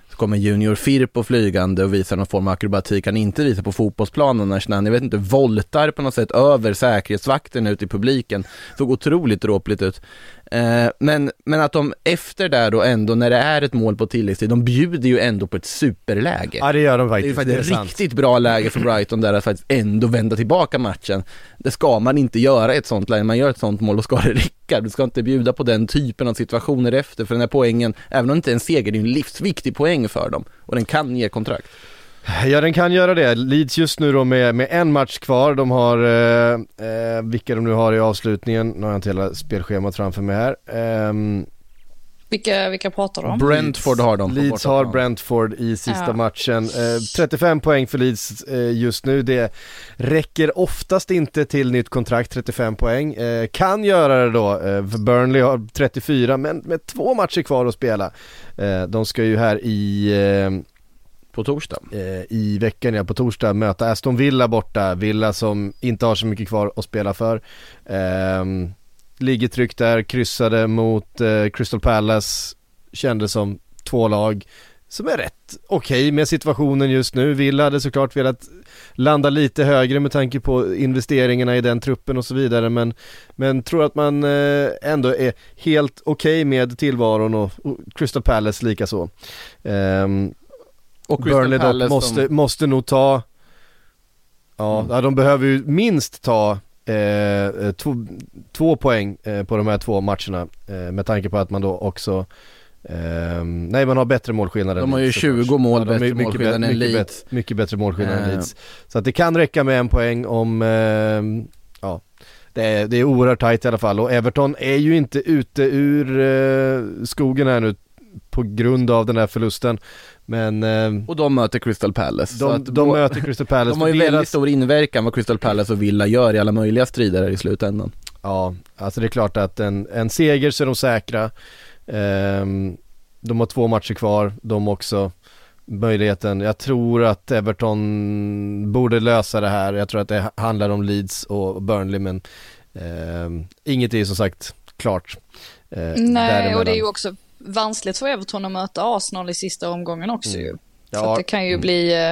Så kommer Junior Firpo flygande och visar någon form av akrobatik han inte visar på fotbollsplanen när han, jag vet inte, voltar på något sätt över säkerhetsvakten ut i publiken. Såg otroligt dråpligt ut. Eh, men, men att de efter där då ändå, när det är ett mål på tilläggstid, de bjuder ju ändå på ett superläge. Ja, det gör de faktiskt. Det är ju faktiskt ett riktigt bra läge för Brighton där att faktiskt ändå vända tillbaka matchen. Det ska man inte göra i ett sånt läge. Man gör ett sånt mål, då ska det räcka. Du ska inte bjuda på den typen av situationer efter, för den här poängen, även om det inte är en seger, det är en livsviktig poäng för dem. Och den kan ge kontrakt. Ja, den kan göra det. Leeds just nu då med, med en match kvar. De har, eh, eh, vilka de nu har i avslutningen. Nu har jag inte hela spelschemat framför mig här. Eh, vilka, vilka pratar de om? Brentford har de. Leeds har Brentford i sista ja. matchen. Eh, trettiofem poäng för Leeds eh, just nu. Det räcker oftast inte till nytt kontrakt, trettiofem poäng. Eh, kan göra det då. Eh, för Burnley har trettiofyra, men med två matcher kvar att spela. Eh, de ska ju här i... Eh, På torsdag. Eh, I veckan, ja, på torsdag möta Aston Villa borta. Villa som inte har så mycket kvar att spela för. Eh, ligger tryggt där, kryssade mot eh, Crystal Palace. Kändes som två lag som är rätt okej okay med situationen just nu. Villa hade såklart velat landa lite högre med tanke på investeringarna i den truppen och så vidare. Men, men tror att man eh, ändå är helt okej okay med tillvaron, och, och Crystal Palace lika så. Eh, Och Burnley dock måste, som... måste nog ta ja, mm. ja, de behöver ju minst ta eh, två, två poäng eh, på de här två matcherna eh, med tanke på att man då också eh, nej, man har bättre målskillnad. De har ju tjugo mål, ja, bättre mycket, målskillnad än mycket, Leeds. mycket, mycket bättre målskillnad äh. än Leeds. Så att det kan räcka med en poäng om eh, ja, det är, det är oerhört tajt i alla fall. Och Everton är ju inte ute ur eh, skogen här nu på grund av den här förlusten. Men, eh, och de möter Crystal Palace. De, så att de då, möter Crystal Palace. De har ju deras... väldigt stor inverkan vad Crystal Palace och Villa gör i alla möjliga strider här i slutändan. Ja, alltså det är klart att en, en seger så är de säkra. Eh, de har två matcher kvar. De också möjligheten. Jag tror att Everton borde lösa det här. Jag tror att det handlar om Leeds och Burnley, men eh, inget är som sagt klart. Eh, Nej, och det är ju också vanskligt för Everton att möta Arsenal i sista omgången också. Mm. Ja. Så att det kan ju mm. bli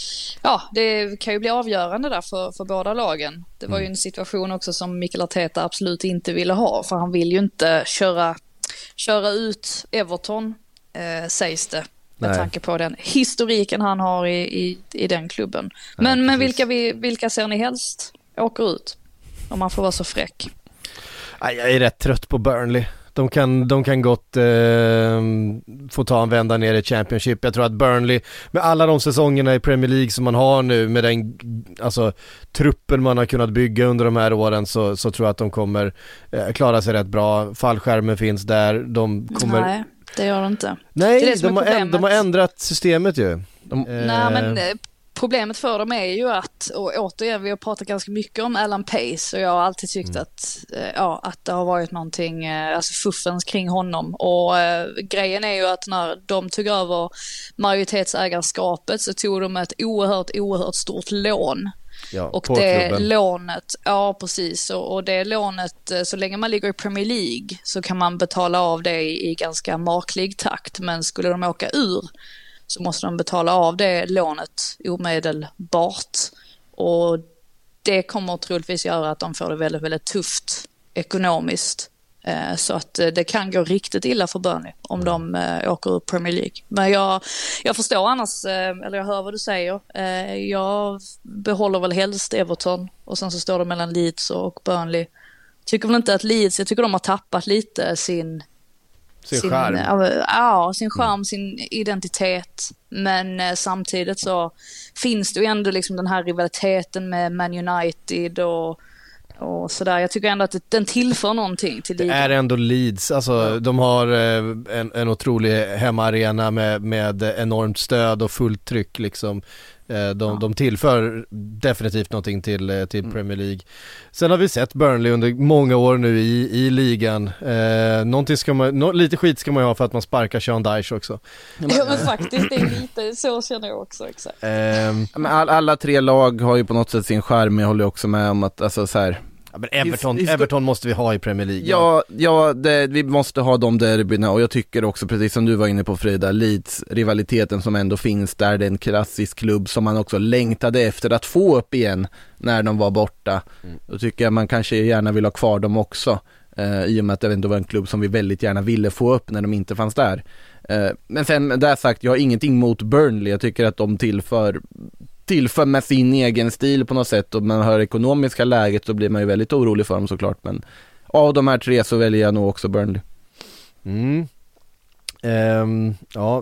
ja, det kan ju bli avgörande där för, för båda lagen. Det var mm. ju en situation också som Mikel Arteta absolut inte ville ha, för han vill ju inte köra, köra ut Everton, eh, sägs det, med Nej. tanke på den historiken han har i, i, i den klubben. Men, ja, men vilka, vi, vilka ser ni helst åker ut, om man får vara så fräck? Jag är rätt trött på Burnley. De kan, de kan gott eh, få ta en vända ner i Championship. Jag tror att Burnley, med alla de säsongerna i Premier League som man har nu, med den alltså, truppen man har kunnat bygga under de här åren, så, så tror jag att de kommer eh, klara sig rätt bra. Fallskärmen finns där. De kommer... Nej, det gör de inte. Nej, det är det de, har änd- de har ändrat systemet ju. De, eh... Nej, men... Problemet för dem är ju att, och återigen, vi har pratat ganska mycket om Alan Pace, och jag har alltid tyckt mm. att, ja, att det har varit någonting, alltså fuffens kring honom. Och eh, grejen är ju att när de tog över majoritetsägarskapet så tog de ett oerhört, oerhört stort lån. Ja, och det klubben. lånet, ja precis, och, och det lånet, så länge man ligger i Premier League så kan man betala av det i, i ganska maklig takt, men skulle de åka ur så måste de betala av det lånet omedelbart. Och det kommer troligtvis göra att de får det väldigt, väldigt tufft ekonomiskt. Eh, så att det kan gå riktigt illa för Burnley om de eh, åker ur Premier League. Men jag, jag förstår annars, eh, eller jag hör vad du säger. Eh, jag behåller väl helst Everton, och sen så står det mellan Leeds och Burnley. Tycker väl inte att Leeds, jag tycker de har tappat lite sin... Sin, sin charm. Ja, sin charm, mm. sin identitet. Men eh, samtidigt så finns det ju ändå liksom den här rivaliteten med Man United och, och sådär. Jag tycker ändå att det, den tillför någonting till ligan. Det är ändå Leeds. Alltså, ja. De har eh, en, en otrolig hemmaarena med, med enormt stöd och fullt tryck liksom. De, ja. de tillför definitivt någonting till, till mm. Premier League. Sen har vi sett Burnley under många år nu i, i ligan. Eh, någonting ska man, no, lite skit ska man ha för att man sparkar Sean Dyche också. Ja, men faktiskt, det är lite så känner jag också. Exakt. Eh, men all, alla tre lag har ju på något sätt sin charm. Jag håller också med om att alltså, så här, Ja, men Everton, His- Everton måste vi ha i Premier League. Ja, ja det, vi måste ha de derbyna, och jag tycker också, precis som du var inne på Frida, Leeds-rivaliteten som ändå finns där, det är en klassisk klubb som man också längtade efter att få upp igen när de var borta. Mm. Då tycker jag man kanske gärna vill ha kvar dem också, eh, i och med att det ändå var en klubb som vi väldigt gärna ville få upp när de inte fanns där. Eh, men sen, där sagt, jag har ingenting mot Burnley, jag tycker att de tillför tillför med sin egen stil på något sätt, och man hör ekonomiska läget så blir man ju väldigt orolig för dem såklart, men av de här tre så väljer jag nog också Burnley. Mm. Um, ja,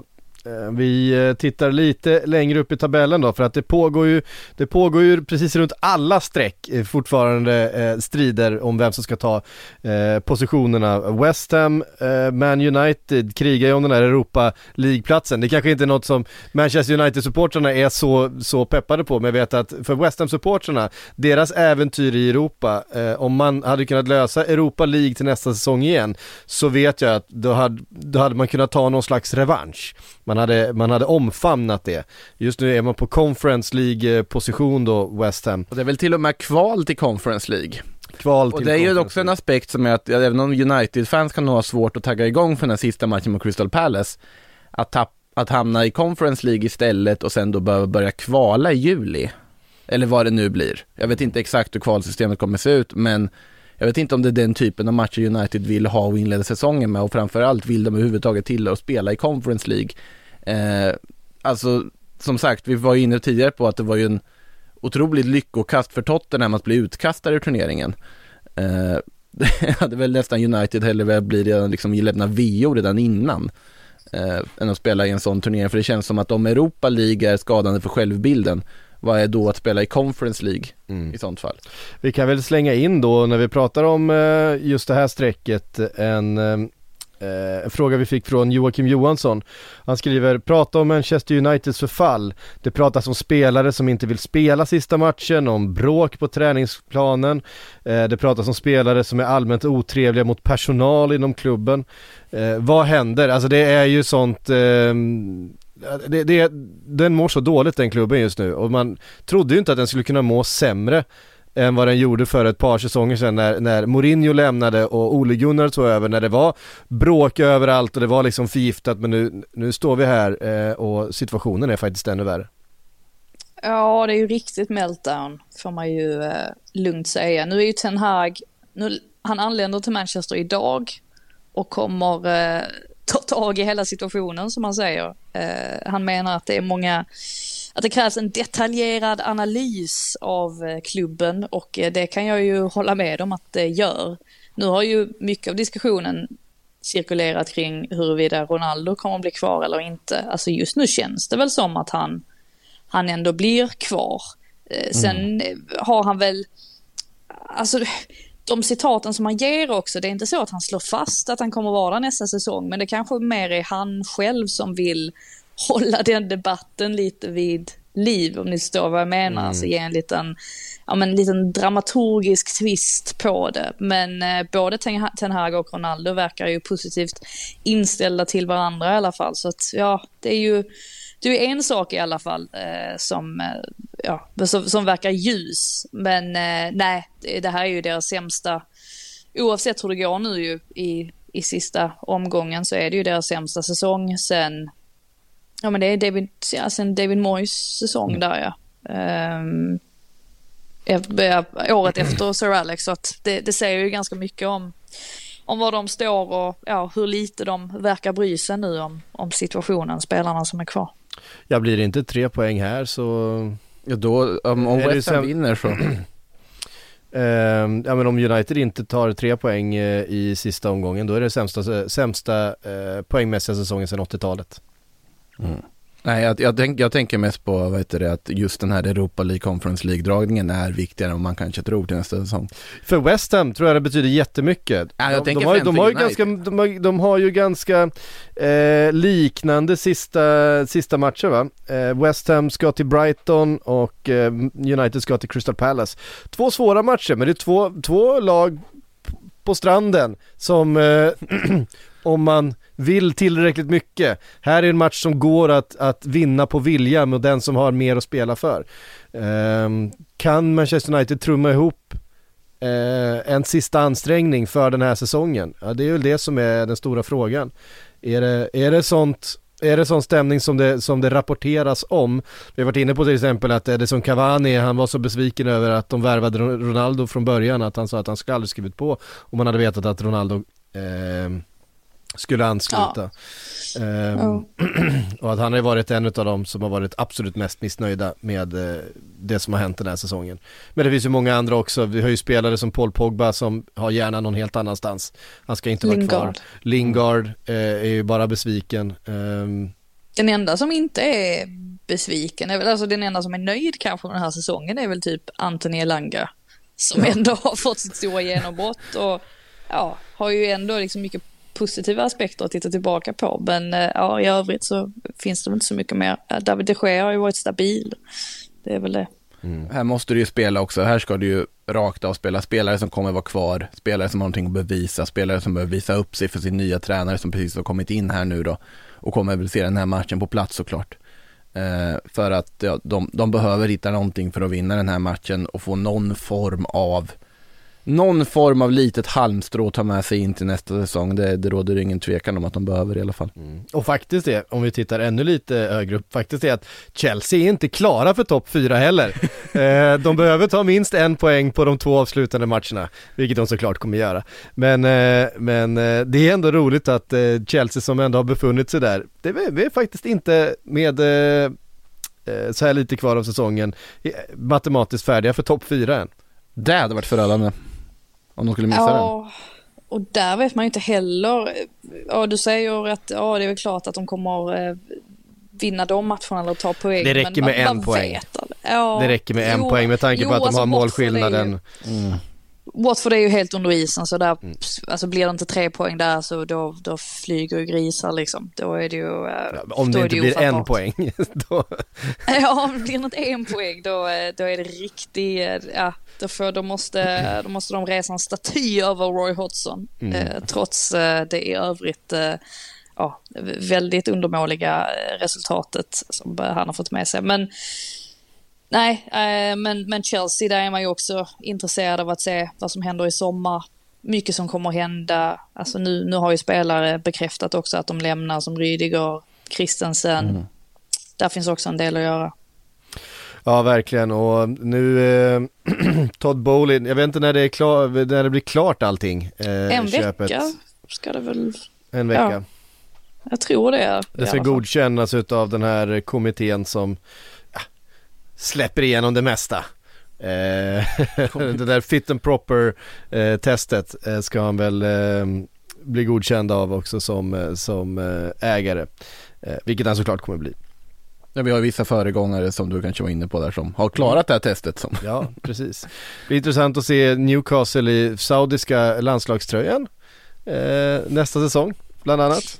vi tittar lite längre upp i tabellen då, för att det pågår ju det pågår ju precis runt alla streck fortfarande eh, strider om vem som ska ta eh, positionerna. West Ham, eh, Man United krigar ju om den här Europa League-platsen. Det kanske inte är något som Manchester United-supportrarna är så, så peppade på, men jag vet att för West Ham-supportrarna, deras äventyr i Europa, eh, om man hade kunnat lösa Europa League till nästa säsong igen, så vet jag att då hade, då hade man kunnat ta någon slags revansch. Man hade, man hade omfamnat det. Just nu är man på Conference League-position då, West Ham. Och det är väl till och med kval till Conference League. Kval till och det är ju Conference också en League. aspekt som är att, även om United-fans kan ha svårt att tagga igång för den här sista matchen mot Crystal Palace, att, tapp, att hamna i Conference League istället och sen då behöva börja kvala i juli. Eller vad det nu blir. Jag vet inte exakt hur kvalsystemet kommer se ut, men jag vet inte om det är den typen av matcher United vill ha och inleda säsongen med, och framförallt vill de överhuvudtaget till att spela i Conference League. Eh, alltså, som sagt, vi var inne tidigare på att det var ju en otroligt lyckokast för Tottenham att bli utkastade ur turneringen. Eh, det hade väl nästan United hellre bli redan, liksom, lämna V O redan innan eh, än att spela i en sån turnering, för det känns som att om Europa League är skadande för självbilden, vad är då att spela i Conference League mm. i sånt fall? Vi kan väl slänga in då, när vi pratar om eh, just det här strecket, en eh, en fråga vi fick från Joakim Johansson. Han skriver: prata om Manchester Uniteds förfall. Det pratas om spelare som inte vill spela sista matchen, om bråk på träningsplanen. Eh, det pratas om spelare som är allmänt otrevliga mot personal inom klubben. Eh, vad händer? Alltså det är ju sånt... Eh, Det, det, den mår så dåligt, den klubben just nu, och man trodde ju inte att den skulle kunna må sämre än vad den gjorde för ett par säsonger sedan när, när Mourinho lämnade och Ole Gunnar tog över, när det var bråk överallt och det var liksom förgiftat, men nu, nu står vi här eh, och situationen är faktiskt ännu värre. Ja, det är ju riktigt meltdown, får man ju eh, lugnt säga. Nu är ju Ten Hag, nu, han anländer till Manchester idag och kommer eh, ta tag i hela situationen, som man säger. Eh, han menar att det är många, att det krävs en detaljerad analys av eh, klubben, och eh, det kan jag ju hålla med om att det gör. Nu har ju mycket av diskussionen cirkulerat kring huruvida Ronaldo kommer att bli kvar eller inte. Alltså just nu känns det väl som att han, han ändå blir kvar. Eh, sen mm. har han väl, alltså de citaten som han ger också, det är inte så att han slår fast att han kommer vara nästa säsong, men det kanske mer är han själv som vill hålla den debatten lite vid liv, om ni förstår vad jag menar. Mm. Alltså ge en liten, ja, men, en liten dramaturgisk twist på det. Men eh, både Ten Hag och Ronaldo verkar ju positivt inställda till varandra i alla fall. Så att, ja, det är ju det är en sak i alla fall eh, som, eh, ja, som, som verkar ljus. Men eh, nej, det här är ju deras sämsta, oavsett hur det går nu ju i, i sista omgången, så är det ju deras sämsta säsong sen, ja men det är David, ja, sen David Moyes säsong mm. där ja. Um, året efter Sir Alex, så att det, det säger ju ganska mycket om om var de står och ja, hur lite de verkar bry sig nu om, om situationen, spelarna som är kvar. Jag blir det inte tre poäng här så... Ja, då, um, om West Ham vinner så... uh, ja, men om United inte tar tre poäng uh, i sista omgången, då är det sämsta, sämsta uh, poängmässiga säsongen sedan åttiotalet. Mm. Nej, jag, jag, tänk, jag tänker mest på vad heter det, att just den här Europa League Conference League-dragningen är viktigare än man kanske tror till nästa säsong. För West Ham tror jag det betyder jättemycket. Ja, jag de, tänker de, har, de, har ju ganska, de, har, de har ju ganska eh, liknande sista, sista matcher va? Eh, West Ham ska till Brighton och eh, United ska till Crystal Palace. Två svåra matcher, men det är två, två lag på stranden som eh, om man vill tillräckligt mycket. Här är en match som går att, att vinna på vilja med den som har mer att spela för. Um, kan Manchester United trumma ihop eh, en sista ansträngning för den här säsongen? Ja, det är väl det som är den stora frågan. Är det, är det sånt Är det sån stämning som det, som det rapporteras om? Vi har varit inne på till exempel att det som Cavani, han var så besviken över att de värvade Ronaldo från början att han sa att han skulle aldrig skrivit på om man hade vetat att Ronaldo eh, skulle ansluta. Ja. Eh, oh. Och att han har varit en av dem som har varit absolut mest missnöjda med eh, det som har hänt den här säsongen. Men det finns ju många andra också. Vi har ju spelare som Paul Pogba som har gärna någon helt annanstans. Han ska inte vara Lingard. kvar. Lingard eh, är ju bara besviken. Eh, den enda som inte är besviken är väl, alltså den enda som är nöjd kanske med den här säsongen är väl typ Anthony Elanga som ja. ändå har fått sitt stora genombrott och ja, har ju ändå liksom mycket positiva aspekter att titta tillbaka på, men ja, i övrigt så finns det inte så mycket mer. David de Gea har ju varit stabil, det är väl det. Mm. Här måste du ju spela också, här ska du ju rakt av spela spelare som kommer vara kvar, spelare som har någonting att bevisa, spelare som behöver visa upp sig för sin nya tränare som precis har kommit in här nu då och kommer väl se den här matchen på plats såklart. Eh, för att ja, de, de behöver hitta någonting för att vinna den här matchen och få någon form av någon form av litet halmstrå att ta med sig in till nästa säsong. Det, det råder ingen tvekan om att de behöver i alla fall. Mm. Och faktiskt är, om vi tittar ännu lite högre upp, faktiskt är att Chelsea är inte klara för topp fyra heller. eh, de behöver ta minst en poäng på de två avslutande matcherna, vilket de såklart kommer göra. Men, eh, men eh, det är ändå roligt att eh, Chelsea som ändå har befunnit sig där, det är, det är faktiskt inte med eh, så här lite kvar av säsongen matematiskt färdiga för topp fyra än. Det hade varit förödande om de skulle missa ja, den. Och där vet man ju inte heller. Ja, du säger att ja, det är väl klart att de kommer eh, vinna de matcherna eller ta poäng. Det räcker men med man, en poäng. Ja, det räcker med en jo, poäng med tanke jo, på att de alltså har målskillnaden. Mm. Watford är ju helt under isen, så där, mm. alltså blir det inte tre poäng där så då, då flyger ju grisar liksom. Då är det ju ja, om det inte det blir en poäng då... ja, om det blir inte en poäng då, då är det riktigt, ja, då, får, då, måste, då måste de resa en staty över Roy Hodgson mm. eh, trots eh, det i övrigt eh, ja, väldigt undermåliga resultatet som han har fått med sig. Men nej, eh, men, men Chelsea, där är man ju också intresserad av att se vad som händer i sommar. Mycket som kommer att hända. Alltså nu, nu har ju spelare bekräftat också att de lämnar, som Rydiger, Christensen. Mm. Där finns också en del att göra. Ja, verkligen. Och nu eh, Todd Bowley, jag vet inte när det, är klar, när det blir klart allting. Eh, en köpet. vecka ska det väl... En vecka. Ja, jag tror det. Det ska godkännas av den här kommittén som ja, släpper igenom det mesta. Eh, det där fit and proper eh, testet eh, ska han väl eh, bli godkänd av också som, eh, som eh, ägare. Eh, vilket han såklart kommer bli. Ja, vi har vissa föregångare som du kanske var inne på där som har klarat det här testet. Som. Ja, precis. Det blir intressant att se Newcastle i saudiska landslagströjan eh, nästa säsong, bland annat.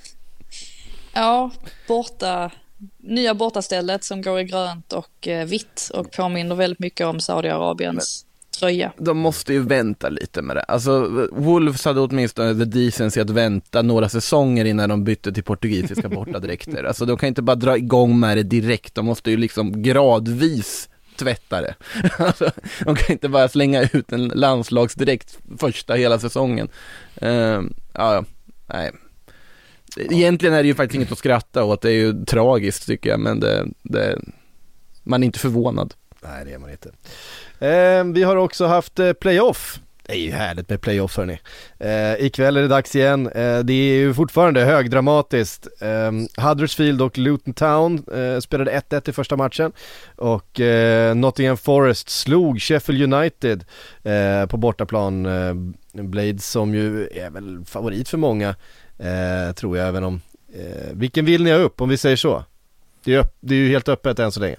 Ja, borta, nya bortastället som går i grönt och eh, vitt och påminner väldigt mycket om Saudiarabiens Men, tröja. De måste ju vänta lite med det. Alltså, Wolves hade åtminstone the decency att vänta några säsonger innan de bytte till portugisiska bortadräkter. Alltså, de kan inte bara dra igång med det direkt. De måste ju liksom gradvis tvätta det. Alltså, de kan inte bara slänga ut en landslagsdräkt första hela säsongen. Uh, ja, nej. Egentligen är det ju faktiskt inget att skratta åt. Det är ju tragiskt tycker jag. Men det, det, man är inte förvånad. Nej, det är man inte. Eh, vi har också haft eh, playoff. Det är ju härligt med playoff, hörni. Eh, ikväll är det dags igen. Eh, det är ju fortfarande högdramatiskt. Eh, Huddersfield och Luton Town eh, spelade ett ett i första matchen. Och eh, Nottingham Forest slog Sheffield United eh, på bortaplan. Eh, Blades som ju är väl favorit för många. Eh, tror jag, även om eh, vilken vill ni ha upp om vi säger så? Det är, upp, det är ju helt öppet än så länge.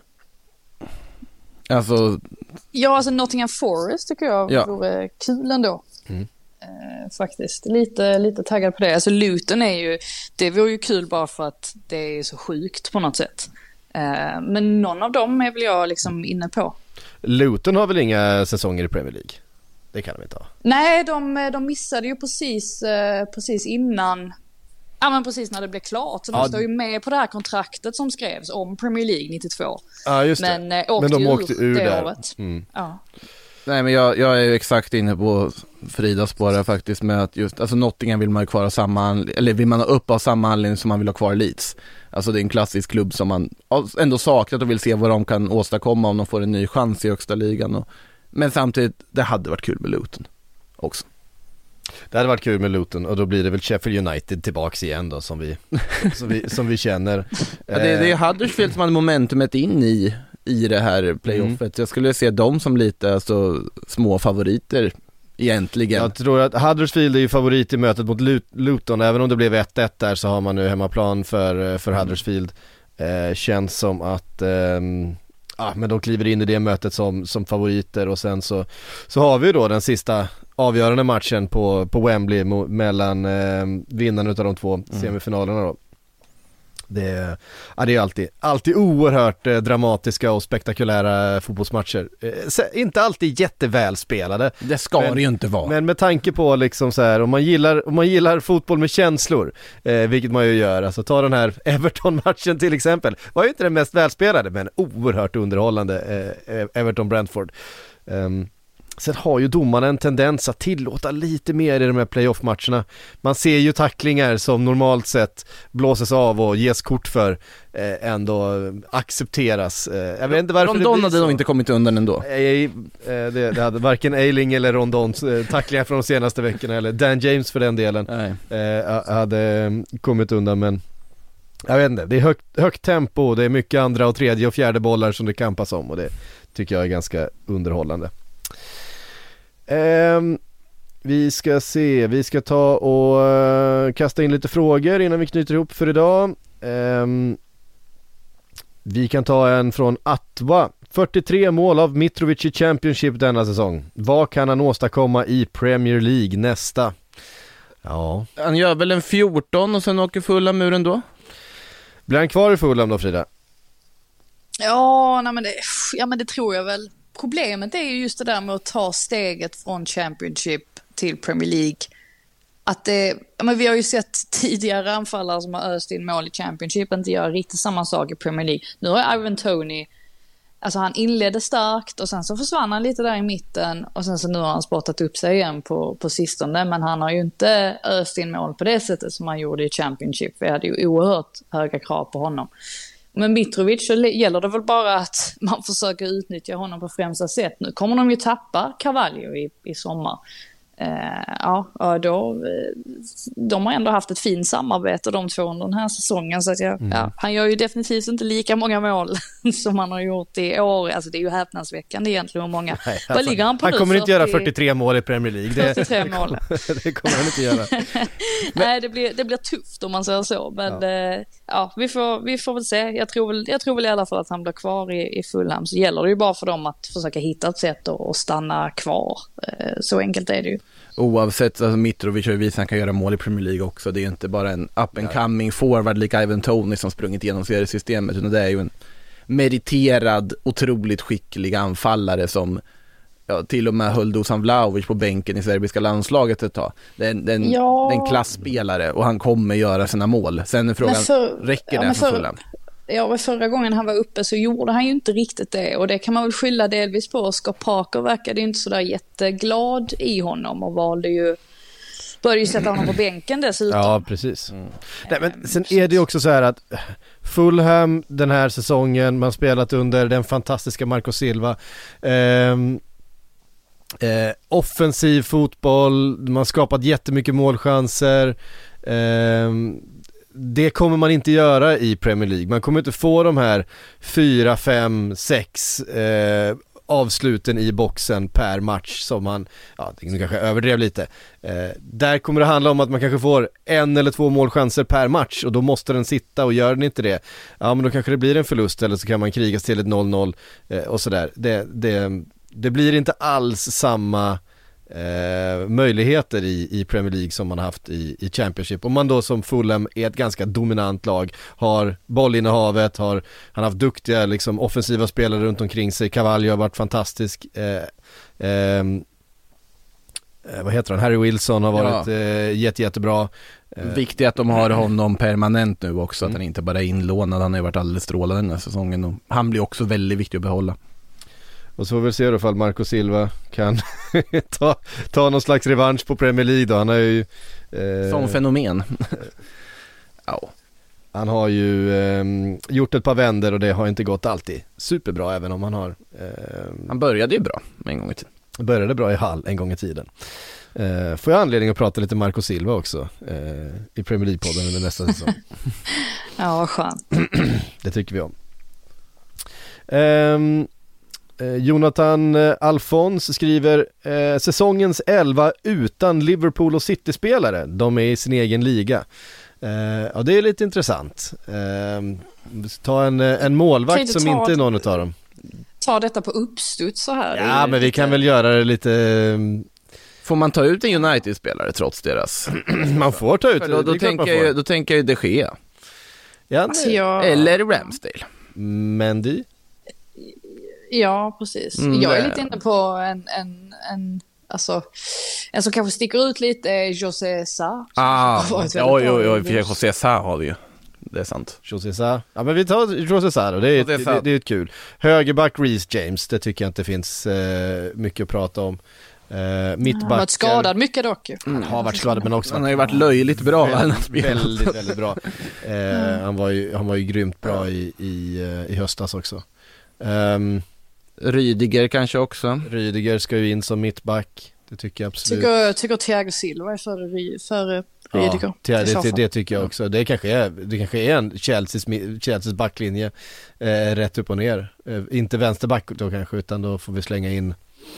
Alltså ja, alltså Nottingham Forest tycker jag ja. vore kul ändå. Mm. Eh, faktiskt lite, lite taggad på det. Alltså Luton är ju, det vore ju kul bara för att det är så sjukt på något sätt. Eh, men någon av dem är väl jag liksom inne på. Luton har väl inga säsonger i Premier League? Det kan de inte ha. Nej, de, de missade ju precis, eh, precis innan, ja men precis när det blev klart. Så de ja. står ju med på det här kontraktet som skrevs om Premier League nittiotvå. Ja, just det. Men, eh, åkte men de ju åkte ur det där. Året. Mm. Ja. Nej, men jag, jag är ju exakt inne på Fridas spårar faktiskt, med att just, alltså Nottingham vill man ju kvar av samma anledning, eller vill man ha upp av samma anledning som man vill ha kvar Leeds. Alltså det är en klassisk klubb som man ändå saknat och vill se vad de kan åstadkomma om de får en ny chans i högsta ligan. Och, men samtidigt, det hade varit kul med Luton också. Det hade varit kul med Luton, och då blir det väl Sheffield United tillbaks igen då, som vi, som vi, som vi känner. Ja, det, det är Huddersfield som hade momentumet in i, i det här playoffet. Mm. Jag skulle se dem som lite alltså, små favoriter egentligen. Jag tror att Huddersfield är ju favorit i mötet mot Luton. Även om det blev ett ett där, så har man nu hemmaplan för, för Huddersfield. Eh, känns som att eh, ah, men de kliver in i det mötet som, som favoriter. Och sen så, så har vi då den sista avgörande matchen på, på Wembley mo- mellan eh, vinnarna av de två mm. semifinalerna då. Det, ja, det är alltid, alltid oerhört eh, dramatiska och spektakulära fotbollsmatcher. Eh, så, inte alltid jättevälspelade. Det ska men, det ju inte vara. Men med tanke på liksom så här, om man gillar, om man gillar fotboll med känslor, eh, vilket man ju gör, alltså ta den här Everton-matchen till exempel, var ju inte den mest välspelade, men oerhört underhållande eh, Everton-Brentford. Um, Sen har ju domarna en tendens att tillåta lite mer i de här playoff-matcherna. Man ser ju tacklingar som normalt sett blåses av och ges kort för eh, ändå accepteras. Eh, jag vet inte varför Rondon det blir hade nog inte kommit undan ändå. Eh, eh, det, det hade varken Eiling eller Rondons eh, tacklingar från de senaste veckorna, eller Dan James för den delen, eh, hade kommit undan, men jag vet inte, det är högt, högt tempo, det är mycket andra och tredje och fjärde bollar som det kampas om, och det tycker jag är ganska underhållande. Um, vi ska se, vi ska ta och uh, kasta in lite frågor innan vi knyter ihop för idag. Um, vi kan ta en från Atva. fyrtiotre mål av Mitrovic i Championship denna säsong. Vad kan han åstadkomma i Premier League nästa? Ja. Han gör väl en fjorton och sen åker Fulham muren då? Blir han kvar i Fulham då, Frida? Ja, nej men det, ja, men det tror jag väl. Problemet är ju just det där med att ta steget från Championship till Premier League. Att det, ja, men vi har ju sett tidigare anfallare som har öst in mål i Championship inte gör riktigt samma sak i Premier League. Nu har Ivan Toney, alltså han inledde starkt och sen så försvann han lite där i mitten, och sen så nu har han spottat upp sig igen på, på sistone, men han har ju inte öst in mål på det sättet som han gjorde i Championship. Vi hade ju oerhört höga krav på honom. Men Mitrovic, så gäller det väl bara att man försöker utnyttja honom på främsta sätt. Nu kommer de ju tappa Carvalho i, i sommar. Eh, ja, då, de har ändå haft ett fint samarbete de två under den här säsongen. Så att jag, mm. ja, han gör ju definitivt inte lika många mål som han har gjort i år. Alltså det är ju häpnadsväckande egentligen hur många. Nej, alltså, ligger han på han nu? kommer fyrtio inte göra fyrtiotre mål i Premier League. Det, fyrtiotre mål. det kommer han inte göra. Men, nej, det blir, det blir tufft om man säger så. Men ja, eh, ja vi, får, vi får väl se. Jag tror väl, jag tror väl i alla fall att han blir kvar i, i Fulham. Så gäller det ju bara för dem att försöka hitta ett sätt och, och stanna kvar. Eh, så enkelt är det ju. Oavsett, alltså Mitrovic har ju visat att han kan göra mål i Premier League också. Det är ju inte bara en up and coming forward lika Ivan Toney som sprungit igenom seriesystemet, utan det är ju en meriterad, otroligt skicklig anfallare som ja, till och med höll Dusan Vlahovic på bänken i serbiska landslaget ett tag. Det är en, det är en, ja. det är en klassspelare och han kommer göra sina mål. Sen är frågan, för, räcker ja, det för för Fulham? Ja, förra gången han var uppe så gjorde han ju inte riktigt det. Och det kan man väl skylla delvis på. Scott Parker verkade ju inte så där jätteglad i honom och valde ju, började ju sätta honom på bänken dessutom. Ja, precis. Mm. Nej, men sen är det ju också så här att Fulham den här säsongen, man spelat under den fantastiska Marco Silva. Ehm, eh, offensiv fotboll, man skapat jättemycket målchanser. Ehm, Det kommer man inte göra i Premier League. Man kommer inte få de här fyra, fem, sex eh, avsluten i boxen per match som man, ja det kanske överdrev lite. Eh, där kommer det handla om att man kanske får en eller två målchanser per match och då måste den sitta, och gör den inte det, ja men då kanske det blir en förlust, eller så kan man krigas till ett noll noll eh, och sådär. Det, det, det blir inte alls samma Eh, möjligheter i, i Premier League som man har haft i, i Championship. Om man då som Fulham är ett ganska dominant lag, har bollinnehavet, har, han har haft duktiga liksom, offensiva spelare runt omkring sig. Carvalho har varit fantastisk. eh, eh, vad heter han? Harry Wilson har varit ja. eh, jätte, jättebra. eh, Viktigt att de har honom permanent nu också, mm. att han inte bara är inlånad. Han har ju varit alldeles strålande den här säsongen och han blir också väldigt viktig att behålla. Och så får vi se då ifall Marco Silva kan ta, ta någon slags revansch på Premier League då. Han har ju eh, som fenomen. ja. Han har ju eh, gjort ett par vänder och det har inte gått alltid superbra, även om han har eh, han började ju bra en gång i tiden. Började bra i Hall en gång i tiden. Eh, får jag anledning att prata lite Marco Silva också eh, i Premier League-podden under nästa säsong. Ja, vad skönt. Det tycker vi om. Um, eh, Jonathan eh, Alfons skriver eh, säsongens elva utan Liverpool och City-spelare. De är i sin egen liga. Eh, ja, det är lite intressant. Eh, ta en, en målvakt inte som inte är någon av dem. Ta detta på uppstuds så här. Ja, men vi kan väl göra det lite... Får man ta ut en United-spelare trots deras? Man får ta ut det. Då, då, tänker jag, då tänker jag De Gea. Ja, alltså jag... Eller Ramsdale. Mendy. Ja, precis. Mm, jag är det. lite inne på en, en, en, alltså, en som kanske sticker ut lite är José Sa. Ah, ja, jo, jo, för José Sa har vi ju. Det är sant. José Sa. Ja, men vi tar José Sa då. Det är, det, det, det är ett kul. Högerback Reece James, det tycker jag inte finns eh, mycket att prata om. Uh, mittback, han har varit skadad mycket dock. Han har varit skadad, men också han har ju varit löjligt bra. Väldigt, väldigt, väldigt bra. Uh, mm. han, var ju, han var ju grymt bra i, i, uh, i höstas också. Um, Rydiger kanske också. Rydiger ska ju in som mittback. Det tycker jag absolut. Tycker, tycker Thiago Silva är före, före Rydiger. Ja, det, det, det tycker jag också. Det kanske är, det kanske är en Chelseas, Chelseas backlinje eh, rätt upp och ner. Eh, inte vänsterback då kanske, utan då får vi slänga in.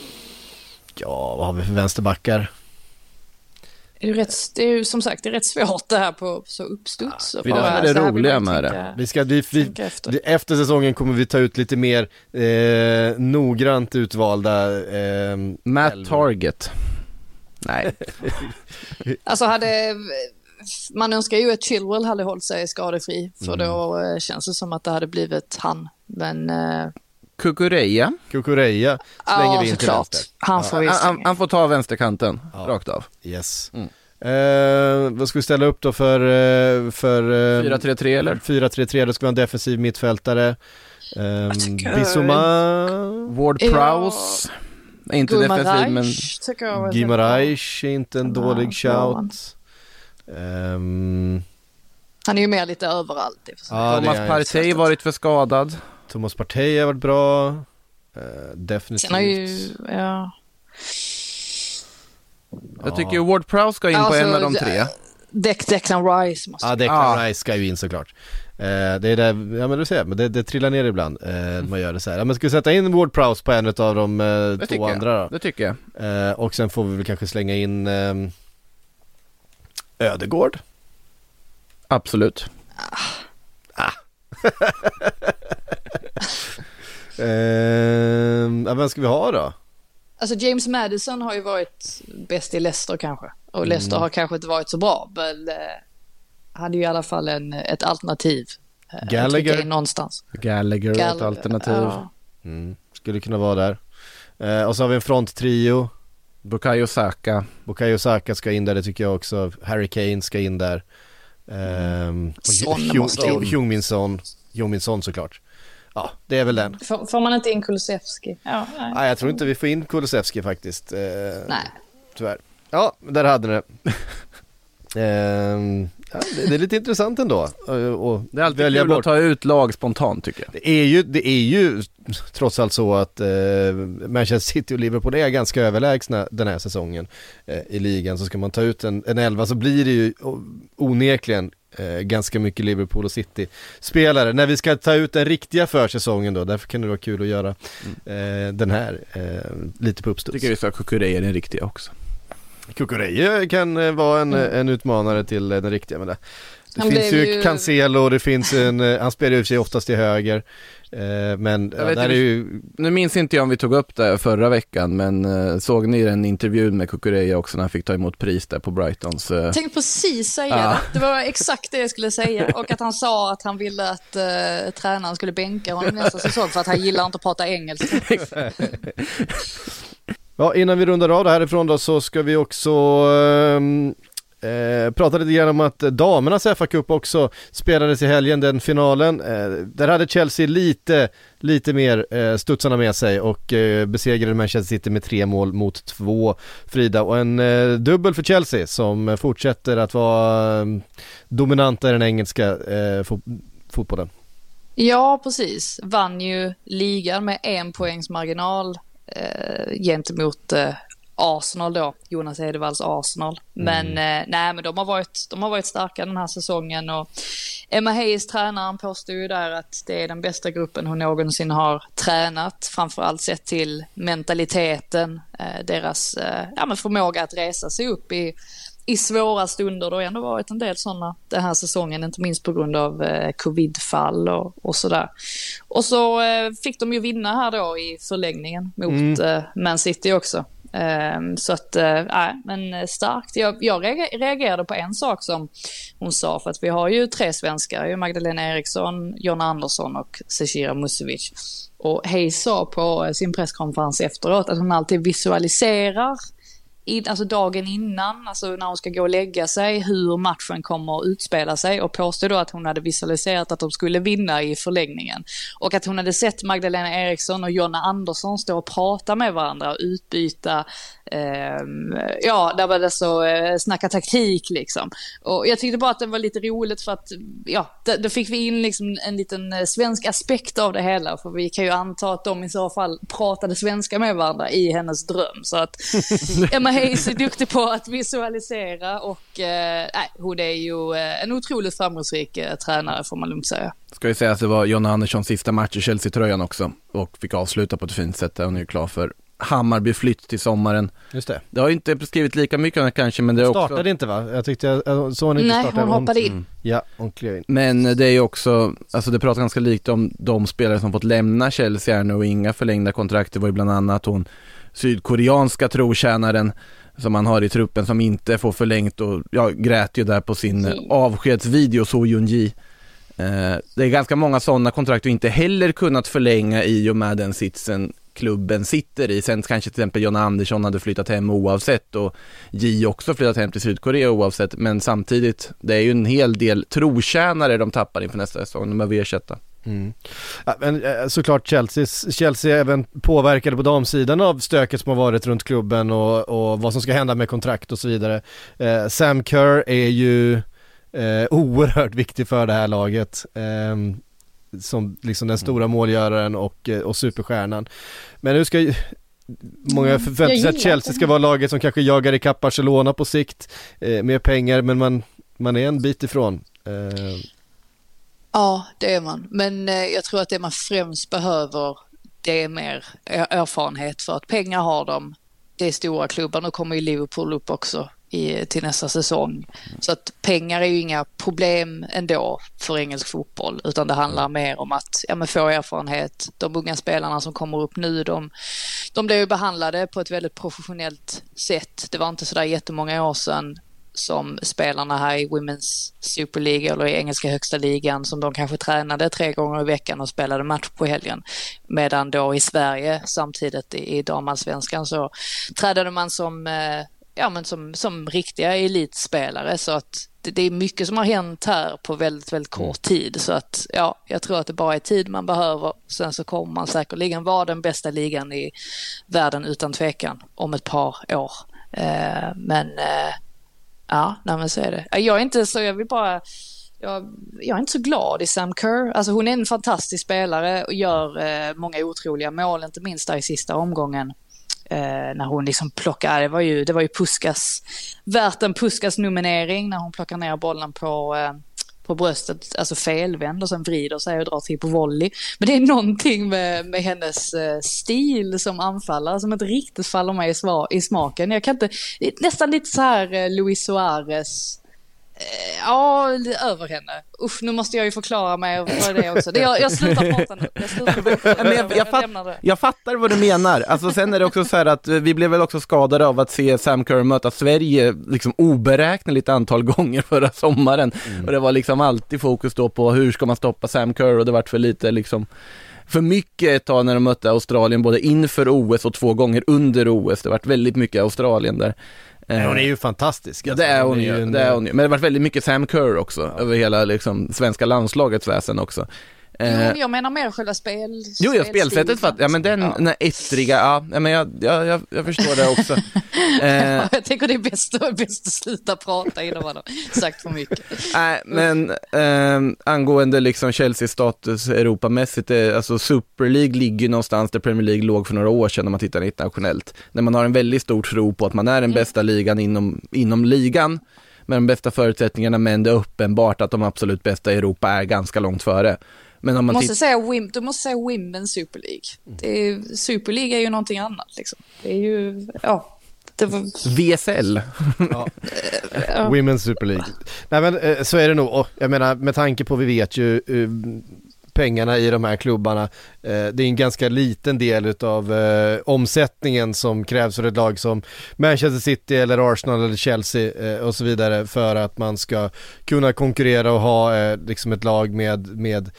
Ja, vad har vi för vänsterbackar? Det är ju, rätt, det är ju som sagt det är rätt svårt det här på så uppstuds. Ja, det är det roliga med det. Vi ska, vi, vi, efter. efter säsongen kommer vi ta ut lite mer eh, noggrant utvalda eh, Matt elva. Target. Nej. Alltså hade man önskar ju att Chilwell hade hållit sig skadefri, för mm. då eh, känns det som att det hade blivit han. Men eh, Kukureya. Kukureya slänger ja, vi in till klart. vänster. Han, får ja. han, han får ta vänsterkanten ja. rakt av. Yes. Mm. Eh, vad ska vi ställa upp då för, för eh, fyra tre tre eller? fyra tre tre, då ska vi ha en defensiv mittfältare. Eh, Bissouma. Ward Prowse. Ja. Inte defensiv, men Guimaraes är inte en dålig shout. Um... Han är ju mer lite överallt. Ja, Thomas Partey varit för skadad. Thomas Partey har varit bra. Uh, definitivt. Sen ju, ja. Jag tycker ju Ward Prowse ska in alltså, på en av de tre. Deck, Declan Rice måste. Ja, Declan ah. Rice ska ju in såklart. Uh, det är där, ja men du ser, men det, det trillar ner ibland. Uh, mm. Man gör det så här. Ja, men ska vi sätta in Ward Prowse på en av de uh, två andra då? Det tycker jag. Uh, och sen får vi väl kanske slänga in um, Ödegård. Absolut. Ah. ah. uh, ja, vem ska vi ha då? Alltså James Maddison har ju varit bäst i Leicester kanske. Och Leicester mm. har kanske inte varit så bra, men uh, hade ju i alla fall en, ett alternativ. Uh, Gallagher. Någonstans. Gallagher, Gall- ett alternativ. Ja. Mm. Skulle kunna vara där. Uh, och så har vi en fronttrio. Bukayo Saka. Bukayo Saka ska in där, det tycker jag också. Harry Kane ska in där. Um, Heung-min Son. Heung-min Son såklart. Ja, det är väl den. Får, får man inte in Kulusevski? Ja, nej. nej, jag tror inte vi får in Kulusevski faktiskt. Uh, nej. Tyvärr. Ja, där hade ni det. um, ja, det, det är lite intressant ändå. Och, och det är alltid kul bort. Att ta ut lag spontant tycker jag. Det är ju, det är ju trots allt så att uh, Manchester City och Liverpool är ganska överlägsna den här säsongen uh, i ligan. Så ska man ta ut en, en elva så blir det ju onekligen uh, ganska mycket Liverpool och City-spelare. När vi ska ta ut den riktiga försäsongen då, därför kan det vara kul att göra uh, den här uh, lite på uppstuds. Jag tycker vi ska Kukureya den riktiga också. Kukureya kan vara en, mm. en utmanare till den riktiga, men det, det finns ju, ju Cancelo, det finns en, han spelar ju sig oftast till höger, eh, men ja, där är ju... Nu minns inte jag om vi tog upp det förra veckan, men eh, såg ni en intervju med Kukureya också när han fick ta emot pris där på Brightons? Eh... Jag tänkte precis säga ah. det, det var exakt det jag skulle säga, och att han sa att han ville att eh, tränaren skulle bänka honom nästa säsong för att han gillar inte att prata engelska. Ja, innan vi rundar av det härifrån då så ska vi också um, Eh, pratade lite grann om att damernas F A Cup också spelades i helgen, den finalen. Eh, där hade Chelsea lite, lite mer eh, studsarna med sig och eh, besegrade Manchester City med tre mål mot två, Frida. Och en eh, dubbel för Chelsea som fortsätter att vara eh, dominanta i den engelska eh, fo- fotbollen. Ja, precis. Vann ju ligan med en poängs marginal eh, gentemot eh, Arsenal då, Jonas Edevalls Arsenal. Men mm. eh, nej, men de har varit de har varit starka den här säsongen, och Emma Hayes, tränaren, påstår ju där att det är den bästa gruppen hon någonsin har tränat, framförallt sett till mentaliteten, eh, deras eh, ja, men förmåga att resa sig upp i i svåra stunder. Det har ändå varit en del sådana den här säsongen, inte minst på grund av eh, covidfall och, och sådär. Och så eh, fick de ju vinna här då i förlängningen mot mm. eh, Man City också. Um, så att, nej, uh, men starkt. Jag, jag reagerade på en sak som hon sa, för att vi har ju tre svenskar, Magdalena Eriksson, Jonna Andersson och Zecira Musovic. Och Hayes sa på sin presskonferens efteråt att hon alltid visualiserar in, alltså dagen innan, alltså när hon ska gå och lägga sig, hur matchen kommer att utspela sig, och påstod då att hon hade visualiserat att de skulle vinna i förlängningen, och att hon hade sett Magdalena Eriksson och Jonna Andersson stå och prata med varandra och utbyta eh, ja, där var det så eh, snacka taktik liksom. Och jag tyckte bara att det var lite roligt, för att ja, då fick vi in liksom en liten svensk aspekt av det hela, för vi kan ju anta att de i så fall pratade svenska med varandra i hennes dröm, så att Emma Hayes är duktig på att visualisera, och eh, nej, hon är ju eh, en otroligt framgångsrik eh, tränare, får man lugnt säga. Ska vi säga att det var Jonna Anderssons sista match i Chelsea-tröjan också, och fick avsluta på ett fint sätt. Hon är ju klar för Hammarby flytt till sommaren. Just det. Det har ju inte skrivit lika mycket om det kanske, men det är också... Startade inte, va? Jag tyckte jag så hon inte Nej, startade. hon hoppade in. Mm. Ja, hon klev in. Men det är ju också, alltså det pratar ganska likt om de spelare som fått lämna Chelsea här nu och inga förlängda kontrakt. Det var ju bland annat hon sydkoreanska trotjänaren som man har i truppen som inte får förlängt, och jag grät ju där på sin mm. avskedsvideo, So Yoon-ji. Eh, det är ganska många sådana kontrakt och inte heller kunnat förlänga i och med den sitsen klubben sitter i. Sen kanske till exempel Jonna Andersson hade flyttat hem oavsett, och Ji också flyttat hem till Sydkorea oavsett, men samtidigt, det är ju en hel del trotjänare de tappar inför nästa säsong, de behöver ersätta. Mm. Ja, men såklart Chelsea, Chelsea är även påverkade på damsidan av stöket som har varit runt klubben, och, och vad som ska hända med kontrakt och så vidare. Eh, Sam Kerr är ju eh, oerhört viktig för det här laget, eh, som liksom den stora målgöraren och, och superstjärnan. Men nu ska ju många förväntar sig att Chelsea ska vara laget som kanske jagar i kapp Barcelona på sikt eh, med pengar, men man, man är en bit ifrån. Eh, Ja, det är man. Men eh, jag tror att det man främst behöver, det är mer erfarenhet, för att pengar har de. Det är stora klubbar. Nu kommer ju Liverpool upp också i, till nästa säsong. Så att pengar är ju inga problem ändå för engelsk fotboll, utan det handlar mer om att ja, men få erfarenhet. De unga spelarna som kommer upp nu, de, de blir ju behandlade på ett väldigt professionellt sätt. Det var inte så där jättemånga år sedan som spelarna här i Women's Super League eller i engelska högsta ligan, som de kanske tränade tre gånger i veckan och spelade match på helgen. Medan då i Sverige samtidigt i, i damallsvenskan så tränade man som, eh, ja, men som, som riktiga elitspelare. Så att det, det är mycket som har hänt här på väldigt, väldigt kort tid. Så att ja, jag tror att det bara är tid man behöver. Sen så kommer man säkerligen vara den bästa ligan i världen utan tvekan om ett par år. Eh, men eh, Ja, nej men så är det. Jag är inte så, jag vill bara, jag, jag är inte så glad i Sam Kerr. Alltså hon är en fantastisk spelare och gör eh, många otroliga mål, inte minst där i sista omgången. Eh, när hon liksom plockar, det var ju, det var ju Puskas, värt en Puskas nominering när hon plockar ner bollen på, eh, på bröstet, alltså felvänd och sen vrider sig och drar till på volley. Men det är någonting med, med hennes eh, stil som anfallare som inte riktigt faller mig i, svar, i smaken. Jag kan inte, nästan lite så här eh, Luis Suarez, eh, ja, över henne. Usch, nu måste jag ju förklara mig för det också. Det, jag, jag slutar prata nu. Jag, slutar prata. Men jag, jag, fatt, jag fattar vad du menar. Alltså, sen är det också så här att vi blev väl också skadade av att se Sam Kerr möta Sverige liksom oberäkneligt antal gånger förra sommaren. Mm. Och det var liksom alltid fokus då på hur ska man stoppa Sam Kerr, och det var för lite liksom för mycket ett tag när de mötte Australien både inför O S och två gånger under O S. Det var väldigt mycket Australien där. Men hon är ju fantastisk. Ja, det är hon, hon är ju. En... Det är hon ju. Men det har varit väldigt mycket Sam Kerr också, ja. Över hela liksom, svenska landslagets väsen också. Jo, jag menar mer själva spel. Jo, ja, spelsättet för att, ja men den, ja. den här ettriga, ja, men jag, jag, jag, jag förstår det också. eh, jag tänker det är bäst, bäst att sluta prata innan man har sagt för mycket. Nej, men eh, angående liksom Chelseas status Europamässigt, eh, alltså Super League ligger någonstans där Premier League låg för några år sedan när man tittar internationellt. När man har en väldigt stor tro på att man är den mm. bästa ligan inom, inom ligan, med de bästa förutsättningarna, men det är uppenbart att de absolut bästa i Europa är ganska långt före. Men om man måste titt- säga Wim, du måste säga Women's Super League. Det är, Super League är ju någonting annat liksom. Det är ju, ja. Det var... V S L. Ja. Women's Super League. Nej men så är det nog. Jag menar, med tanke på, vi vet ju pengarna i de här klubbarna. Eh, det är en ganska liten del av eh, omsättningen som krävs för ett lag som Manchester City eller Arsenal eller Chelsea eh, och så vidare, för att man ska kunna konkurrera och ha eh, liksom ett lag med, med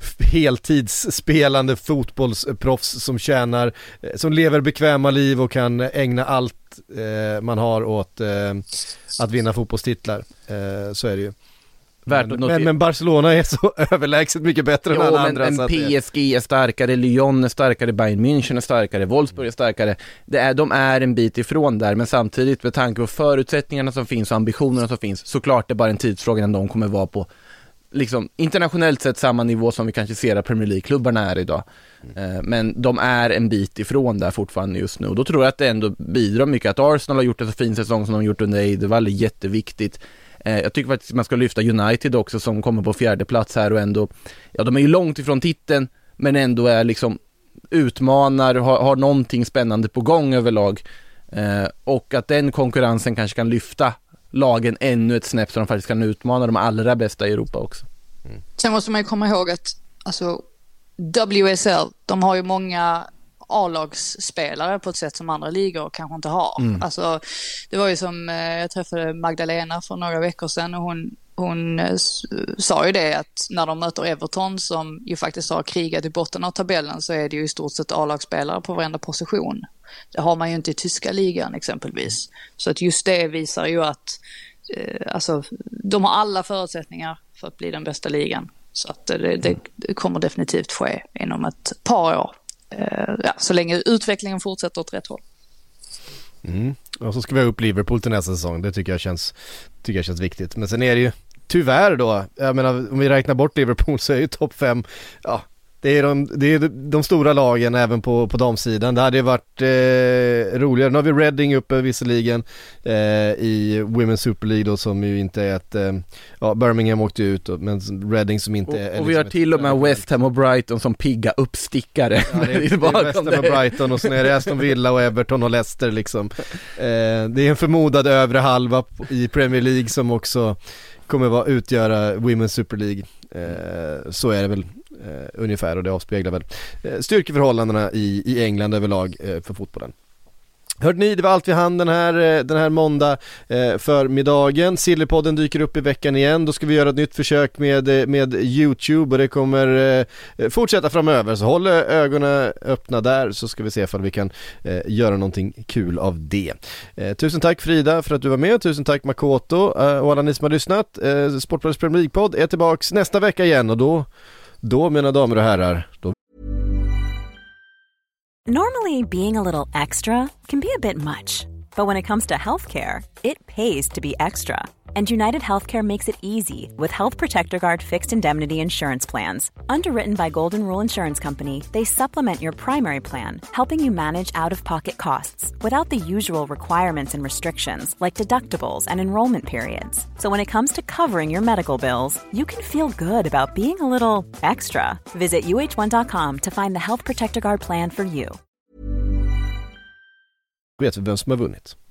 heltidsspelande fotbollsproffs som tjänar, eh, som lever bekväma liv och kan ägna allt eh, man har åt eh, att vinna fotbollstitlar. Eh, så är det ju. Men, men, men Barcelona är så överlägset mycket bättre jo, än alla andra. Men P S G är starkare, Lyon är starkare, Bayern München är starkare, Wolfsburg är starkare. Det är, de är en bit ifrån där, men samtidigt med tanke på förutsättningarna som finns och ambitionerna som finns, såklart det är bara en tidsfråga när de kommer vara på liksom, internationellt sett samma nivå som vi kanske ser att Premier League-klubbarna är idag. Mm. Men de är en bit ifrån där fortfarande just nu. Och då tror jag att det ändå bidrar mycket att Arsenal har gjort en så fin säsong som de har gjort under Eidevall, är jätteviktigt. Jag tycker faktiskt att man ska lyfta United också, som kommer på fjärde plats här och ändå, ja de är ju långt ifrån titeln men ändå är liksom utmanar, har, har någonting spännande på gång överlag, eh, och att den konkurrensen kanske kan lyfta lagen ännu ett snäpp så de faktiskt kan utmana de allra bästa i Europa också. Mm. Sen måste man ju komma ihåg att alltså W S L, de har ju många A-lagsspelare på ett sätt som andra ligor kanske inte har. Mm. Alltså, det var ju som, eh, jag träffade Magdalena för några veckor sedan och hon, hon eh, sa ju det att när de möter Everton som ju faktiskt har krigat i botten av tabellen, så är det ju i stort sett A-lagsspelare på varenda position. Det har man ju inte i tyska ligan exempelvis. Så att just det visar ju att eh, alltså, de har alla förutsättningar för att bli den bästa ligan. Så att det, det, det kommer definitivt ske inom ett par år. Uh, ja, så länge utvecklingen fortsätter åt rätt håll. Mm. Och så ska vi ha upp Liverpool till nästa säsong. Det tycker jag känns, tycker jag känns viktigt. Men sen är det ju tyvärr då, jag menar, om vi räknar bort Liverpool så är ju topp fem, ja, det är de, det är de stora lagen även på, på damsidan. Det hade varit eh, roligare. Nu har vi Reading uppe visserligen eh, i Women's Super League då, som ju inte är ett, eh, ja, Birmingham åkte ut, men Reading som inte och, är... Och, och vi har till och med West Ham och Brighton som pigga uppstickare. Ja, det är, det är West Ham och Brighton och sen är det Aston Villa och Everton och Leicester liksom. Eh, det är en förmodad övre halva i Premier League som också kommer vara utgöra Women's Super League. Eh, så är det väl eh, ungefär, och det avspeglar väl eh, styrkeförhållandena i, i England överlag eh, för fotbollen. Hörde ni, det var allt vi hann den här, den här måndag eh, förmiddagen. Sillypodden dyker upp i veckan igen. Då ska vi göra ett nytt försök med, med YouTube, och det kommer eh, fortsätta framöver. Så håll ögonen öppna där, så ska vi se ifall vi kan eh, göra någonting kul av det. Eh, tusen tack Frida för att du var med. Tusen tack Makoto eh, och alla ni som har lyssnat. Eh, Sportbladets Premier League-podd är tillbaks nästa vecka igen, och då, då mina damer och herrar, då... Normally, being a little extra can be a bit much, but when it comes to healthcare, it pays to be extra. And United Healthcare makes it easy with Health Protector Guard fixed indemnity insurance plans. Underwritten by Golden Rule Insurance Company, they supplement your primary plan, helping you manage out-of-pocket costs without the usual requirements and restrictions like deductibles and enrollment periods. So when it comes to covering your medical bills, you can feel good about being a little extra. Visit U H one dot com to find the Health Protector Guard plan for you. Vet vi vem som har vunnit?